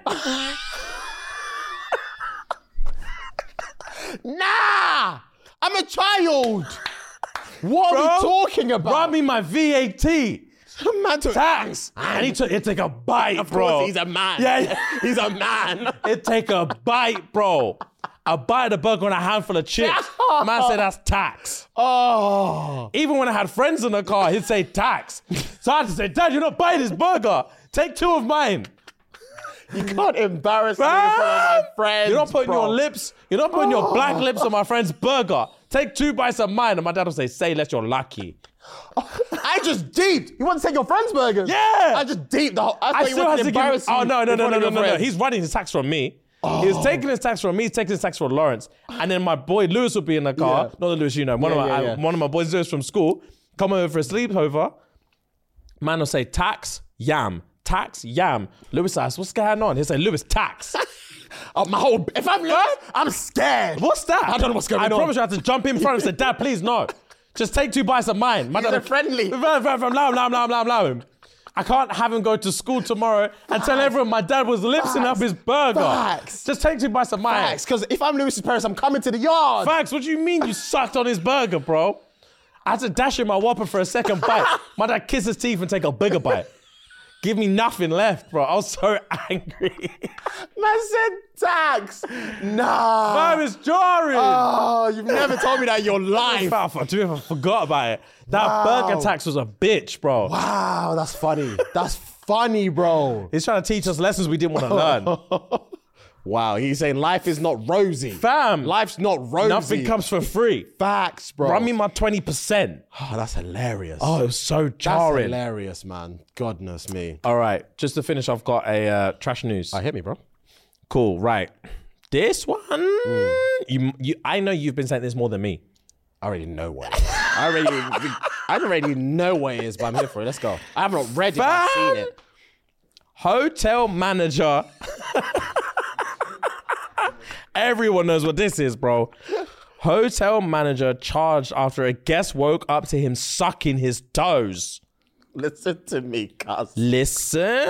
Nah! I'm a child! What are we talking about? Run me my VAT. Man took Tax. And he'd take a bite, Of bro. course, he's a man. Yeah. He's a man. He'd take a bite, bro. A bite of the burger and a handful of chips. Man said that's tax. Oh. Even when I had friends in the car, he'd say tax. So I had to say, Dad, you're not buying this burger. Take 2 of mine. You can't embarrass me in front of my friends. You're not putting bro. your lips, you're not putting your black lips on my friend's burger. Take 2 bites of mine. And my dad will say less, you're lucky. I just deeped. You want to take your friend's burgers? Yeah. I just deeped the whole. I thought you still wanted had to give- embarrass you. Oh, no. in front of your friends. He's running his tax from me. He's taking his tax from me, he's taking his tax from Lawrence. And then my boy Lewis would be in the car. Yeah. Not the Lewis, you know. One of my boys Lewis from school. Come over for a sleepover. Man will say tax, yam. Tax, yam. Lewis asks, what's going on? He'll say, Lewis, tax. If I'm Lewis, I'm scared. What's that? I don't know what's going on. I promise you I have to jump in front and say, Dad, please, no. Just take 2 bites of mine. My He's dad, a friendly. Allow him. I can't have him go to school tomorrow and tell everyone my dad was lipsing up his burger. Facts. Just take 2 bites of mine. Facts, because if I'm Lewis's parents, I'm coming to the yard. Facts, what do you mean you sucked on his burger, bro? I had to dash in my Whopper for a second bite. My dad kiss his teeth and take a bigger bite. Give me nothing left, bro. I was so angry. Man said tax. Nah. Fam, it's jarring. Oh, you've never told me that in your life. I forgot about it. That burger tax was a bitch, bro. Wow, that's funny. That's funny, bro. He's trying to teach us lessons we didn't want to learn. Wow, he's saying life is not rosy. Fam. Life's not rosy. Nothing comes for free. Facts, bro. Run me my 20%. Oh, that's hilarious. Oh, it was so that's jarring. hilarious, man. Goodness me. All right, just to finish, I've got a trash news. Hit me, bro. Cool, right. This one, I know you've been saying this more than me. I already know what it is. I already know what it is, but I'm here for it. Let's go. I haven't read it, but I've seen it. Hotel manager. Everyone knows what this is, bro. Hotel manager charged after a guest woke up to him sucking his toes. Listen to me, cuz. Listen.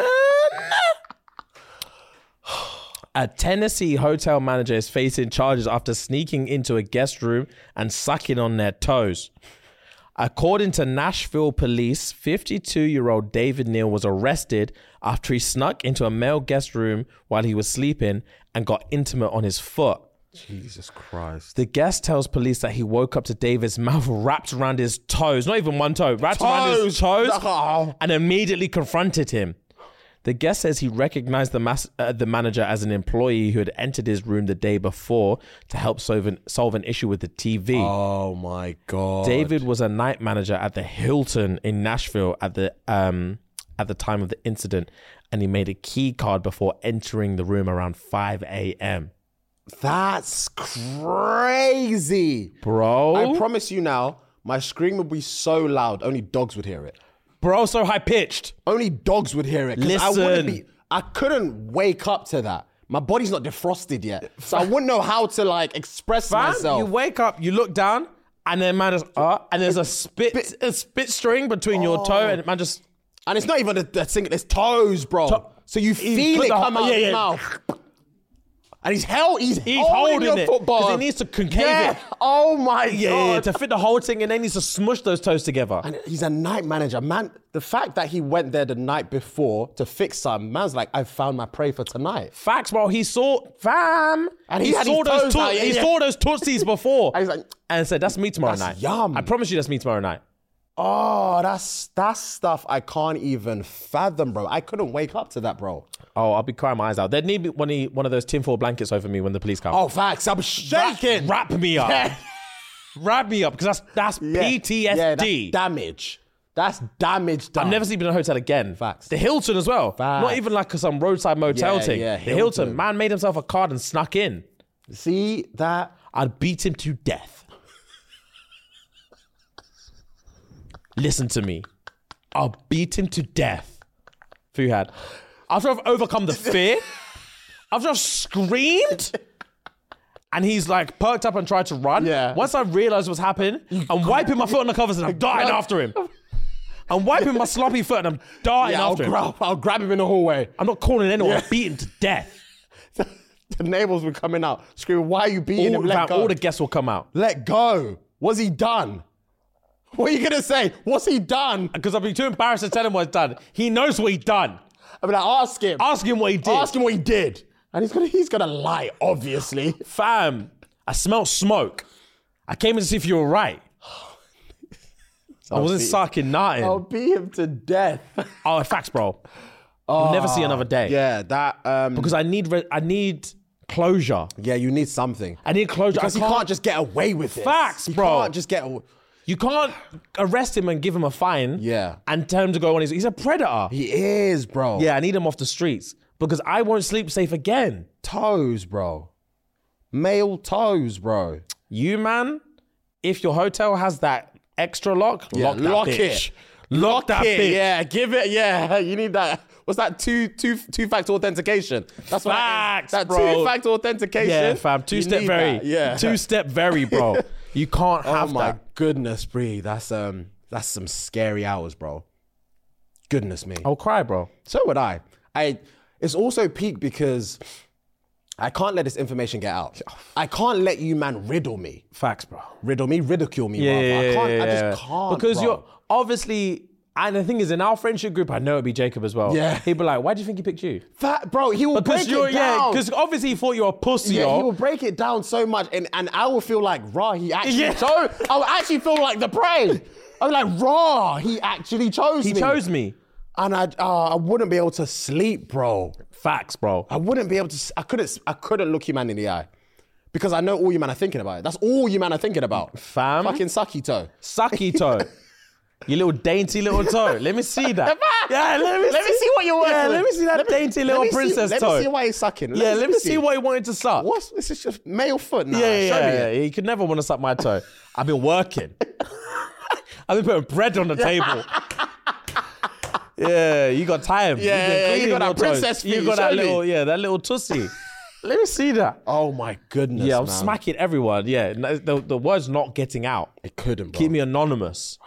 A Tennessee hotel manager is facing charges after sneaking into a guest room and sucking on their toes. According to Nashville police, 52-year-old David Neal was arrested after he snuck into a male guest room while he was sleeping and got intimate on his foot. Jesus Christ. The guest tells police that he woke up to David's mouth wrapped around his toes, not even one toe, wrapped around his toes, and immediately confronted him. The guest says he recognized the manager as an employee who had entered his room the day before to help solve an issue with the TV. Oh my God. David was a night manager at the Hilton in Nashville at the time of the incident, and he made a key card before entering the room around 5 a.m. That's crazy. Bro. I promise you now, my scream would be so loud, only dogs would hear it. Bro, so high-pitched. Only dogs would hear it. 'Cause Listen. I couldn't wake up to that. My body's not defrosted yet. So I wouldn't know how to express myself. You wake up, you look down, and then man just, and there's a spit string between your toe, and man just... And it's not even a single, it's toes, bro. So you feel put it the- come out yeah, his yeah. mouth. And he's holding holding your it, foot 'cause he bottom. needs to concave yeah. it. Oh my Yeah, God. to fit the whole thing, and then he needs to smush those toes together. And he's a night manager. Man, the fact that he went there the night before to fix something, man's like, I found my prey for tonight. Facts, bro. He saw, fam. And he had his toes out, yeah, he yeah. saw those tootsies before. And he's like, and said, that's me tomorrow That's night. yum. I promise you that's me tomorrow night. Oh, that's stuff I can't even fathom, bro. I couldn't wake up to that, bro. Oh, I'll be crying my eyes out. There'd need one of those tinfoil blankets over me when the police come. Oh, facts. I'm shaking. Wrap me up. Yeah. Wrap me up, because that's PTSD. Yeah, that's damage. That's damage done. I'm never sleeping in a hotel again. Facts. The Hilton as well. Facts. Not even like some roadside motel Yeah, thing. yeah, The Hilton. Hilton. Man made himself a card and snuck in. See that? I'd beat him to death. Listen to me. I'll beat him to death. Fuhad. After I've overcome the fear, after I've screamed, and he's like perked up and tried to run. Yeah. Once I realised what's happened, I'm wiping my foot on the covers and I'm darting after him. I'm wiping my sloppy foot and I'm darting Yeah, after him. I'll grab him in the hallway. I'm not calling anyone. Yeah. I'm beating to death. The neighbors were coming out screaming, why are you beating him? Let go. All the guests will come out. Let go. What's he done? What are you going to say? What's he done? Because I've been too embarrassed to tell him what he's done. He knows what he's done. I mean, like, ask him. Ask him what he did. Ask him what he did. And he's gonna lie, obviously. Fam, I smelled smoke. I came in to see if you were right. I wasn't sucking nothing. I'll beat him to death. Oh, facts, bro. You'll never see another day. Yeah, that. Because I need closure. Yeah, you need something. I need closure. Because he can't just get away with it. Facts, he bro. Can't just get. You can't arrest him and give him a fine. Yeah. And tell him to go on. He's a predator. He is, bro. Yeah, I need him off the streets because I won't sleep safe again. Toes, bro. Male toes, bro. You, man, if your hotel has that extra lock, lock that lock bitch. it. Lock that bitch. Yeah, give it. Yeah, you need that. What's that? Two-factor authentication. That's what Facts, that bro. two-factor authentication. Yeah, fam. You Two-step need very. that, Yeah. Two-step very, bro. You can't have Oh my that. goodness, Bree. That's some scary hours, bro. Goodness me. I'll cry, bro. So would I. It's also peak because I can't let this information get out. I can't let you, man, riddle me. Facts, bro. Ridicule me, rather. I just can't. Because bro. you're obviously, and the thing is, in our friendship group, I know it'd be Jacob as well. Yeah. He'd be like, why do you think he picked you? Fat, bro, he will break it down. because obviously he thought you were a pussy, Yeah, yo. he will break it down so much, and I will feel like, raw, he actually Yeah. chose. I will actually feel like the prey. I'm like, raw, he actually chose me. He chose me. And I wouldn't be able to sleep, bro. Facts, bro. I wouldn't be able to. I couldn't look you man in the eye because I know all you man are thinking about it. That's all you man are thinking about. Fam. Fucking sucky toe. Sucky toe. You little dainty little toe. Let me see that. Yeah, Let me see what you're working Yeah, with. let me see that dainty little princess toe. Let me see why he's sucking. Yeah, let me see what he wanted to suck. This is just male foot now. Yeah, Show me yeah. it. He could never want to suck my toe. I've been working. I've been putting bread on the table. Yeah, you got time. Yeah, you got that princess feet. You got that Show me. little, that little tussie. Let me see that. Oh my goodness. Yeah, I'm man. smacking everyone. Yeah, no, the word's not getting out. It couldn't, bro. Keep me anonymous.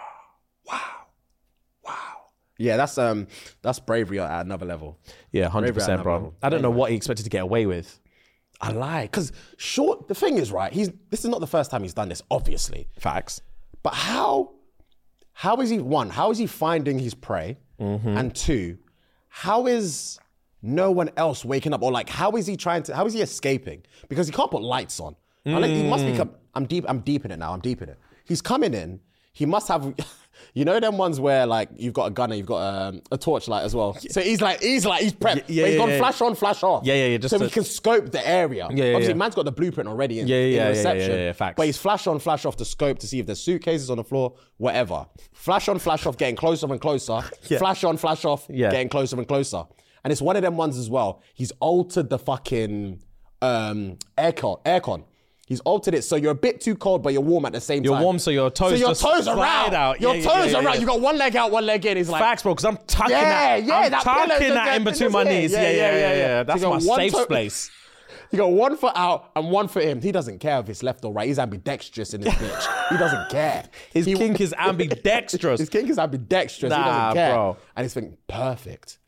Yeah, that's bravery at another level. Yeah, 100%, bro. level. I don't know what he expected to get away with. I lie, because the thing is, right, this is not the first time he's done this, obviously. Facts. But how is he finding his prey? Mm-hmm. And two, how is no one else waking up? Or like, how is he escaping? Because he can't put lights on. He must be, I'm deep in it now, He's coming in, he must have, you know them ones where like you've got a gun and you've got a torchlight as well. So he's prepped. But he's gone flash on, flash off. Yeah, so we can scope the area. Obviously, man's got the blueprint already in reception. Yeah, facts. But he's flash on, flash off to scope to see if there's suitcases on the floor, whatever. Flash on, flash off, getting closer and closer. Flash on, flash off, getting closer and closer. And it's one of them ones as well. He's altered the fucking aircon. He's altered it so you're a bit too cold, but you're warm at the same time. You're warm, so your toes just are slide out. Your toes are yeah. out. You got one leg out, one leg in. He's like, Facts, bro, because I'm tucking Yeah, that. yeah, I'm that tucking pillow, that in between my knees. Yeah. That's So you my got one safe toe- place. you got 1 foot out and 1 foot in. He doesn't care if it's left or right. He's ambidextrous in this bitch. He doesn't care. His kink is ambidextrous. His kink is ambidextrous. he Nah, doesn't care. bro. And he's thinking, perfect.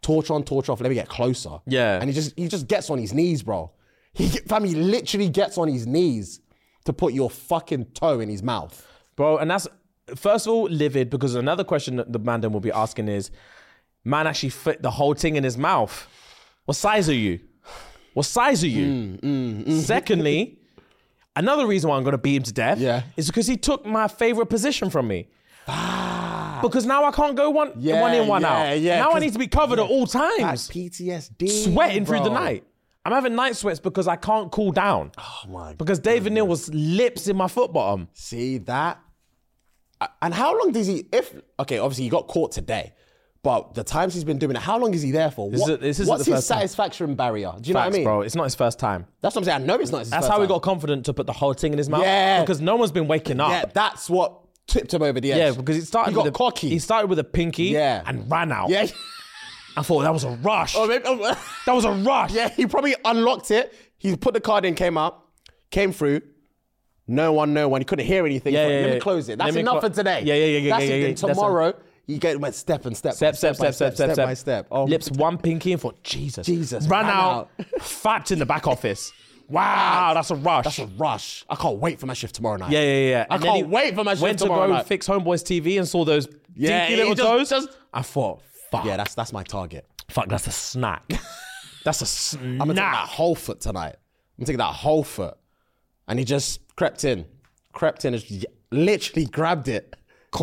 torch on, torch off, let me get closer. Yeah. And he just gets on his knees, bro. He literally gets on his knees to put your fucking toe in his mouth. Bro, and that's, first of all, livid, because another question that the man then will be asking is, man actually fit the whole thing in his mouth. What size are you? What size are you? Secondly, another reason why I'm going to beat him to death is because he took my favorite position from me. Because now I can't go one in, one out. Now I need to be covered at all times. That PTSD. Sweating through the night. I'm having night sweats because I can't cool down. Oh my Because David Neal was lips in my foot bottom. See that? And how long does he, obviously he got caught today, but the times he's been doing it, how long is he there for? This isn't What's the his first time. satisfaction barrier? Do you know what I mean? Bro, it's not his first time. That's what I'm saying. I know it's not his That's first how time. he got confident to put the whole thing in his mouth. Yeah. Because no one's been waking up. Yeah, that's what tipped him over the edge. Yeah, because he got cocky. He started with a pinky and ran out. Yeah. I thought that was a rush. That was a rush. Yeah, he probably unlocked it. He put the card in, came up, came through. No one. He couldn't hear anything. Let me close it. That's enough for today. Then tomorrow, you went step by step. Oh, Lips one pinky and thought, Jesus. ran Ran out. Fact in the back office. Wow, that's a rush. That's a rush. I can't wait for my shift tomorrow night. Yeah. I can't wait for my shift tomorrow night. Went to go fix Homeboy's TV and saw those dinky little toes. I thought, fuck. Yeah, that's my target. Fuck, that's a snack. That's a snack. I'm gonna take that whole foot tonight. I'm gonna take that whole foot. And he just crept in and literally grabbed it.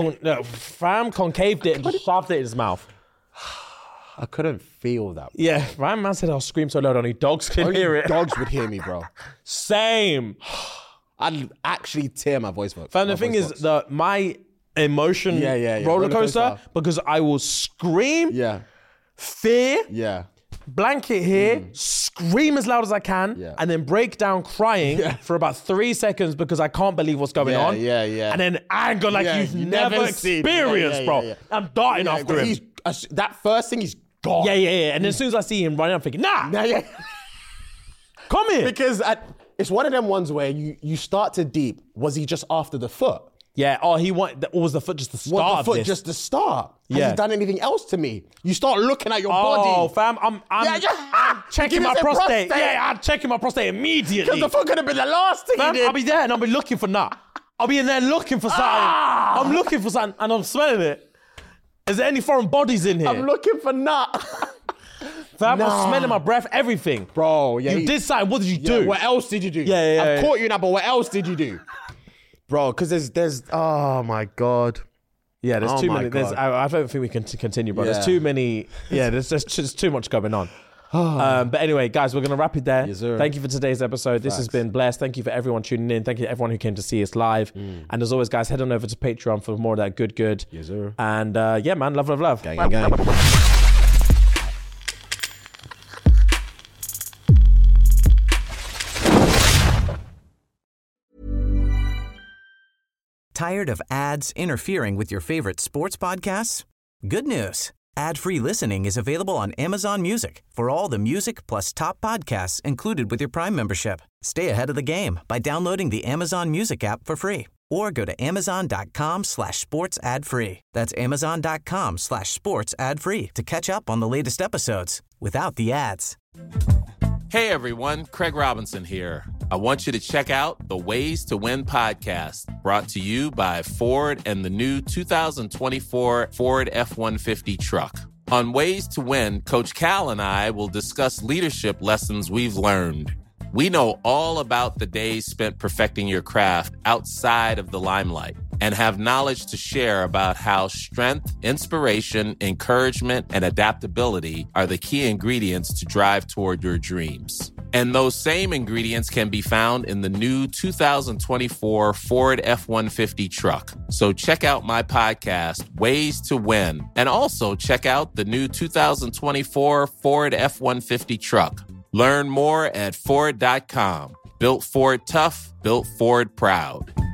Fam concaved it and just shoved it in his mouth. I couldn't feel that. Yeah, Ryan Man said I'll scream so loud only dogs can hear it. Dogs would hear me, bro. Same. I'd actually tear my voice box. Fam, the thing is, my emotion roller coaster, because I will scream, fear, blanket here, scream as loud as I can, and then break down crying for about 3 seconds because I can't believe what's going on. And then anger like you've never experienced, bro. I'm darting after him. That first thing, he's gone. Yeah. And then as soon as I see him running, I'm thinking, nah. Come here. Because it's one of them ones where you start to deep. Was he just after the foot? Yeah, or was the foot just the start Was the of foot this? just the start? Yeah. Has he done anything else to me? You start looking at your body. Oh, fam, I'm checking my prostate. Yeah, I'm checking my prostate immediately. Because the foot could have been the last thing Fam, he did. I'll be there and I'll be looking for nut. I'll be in there looking for something. I'm looking for something and I'm smelling it. Is there any foreign bodies in here? I'm looking for nut. Fam, I'm smelling my breath, everything. Bro, You did something, what did you do? What else did you do? Yeah. I've caught you now, but what else did you do? Bro, because there's oh my God. Yeah, there's too my many. God. I don't think we can continue, bro. Yeah. There's too many. Yeah, there's just too much going on. But anyway, guys, we're going to wrap it there. Yes, sir. Thank you for today's episode. This has been blessed. Thank you for everyone tuning in. Thank you to everyone who came to see us live. And as always, guys, head on over to Patreon for more of that good. Yes, sir. And yeah, man, love. Gang. Tired of ads interfering with your favorite sports podcasts? Good news. Ad-free listening is available on Amazon Music for all the music plus top podcasts included with your Prime membership. Stay ahead of the game by downloading the Amazon Music app for free or go to amazon.com/sports ad free. That's amazon.com/sports ad free to catch up on the latest episodes without the ads. Hey everyone, Craig Robinson here. I want you to check out the Ways to Win podcast, brought to you by Ford and the new 2024 Ford F-150 truck. On Ways to Win, Coach Cal and I will discuss leadership lessons we've learned. We know all about the days spent perfecting your craft outside of the limelight and have knowledge to share about how strength, inspiration, encouragement, and adaptability are the key ingredients to drive toward your dreams. And those same ingredients can be found in the new 2024 Ford F-150 truck. So check out my podcast, Ways to Win, and also check out the new 2024 Ford F-150 truck. Learn more at Ford.com. Built Ford tough, built Ford proud.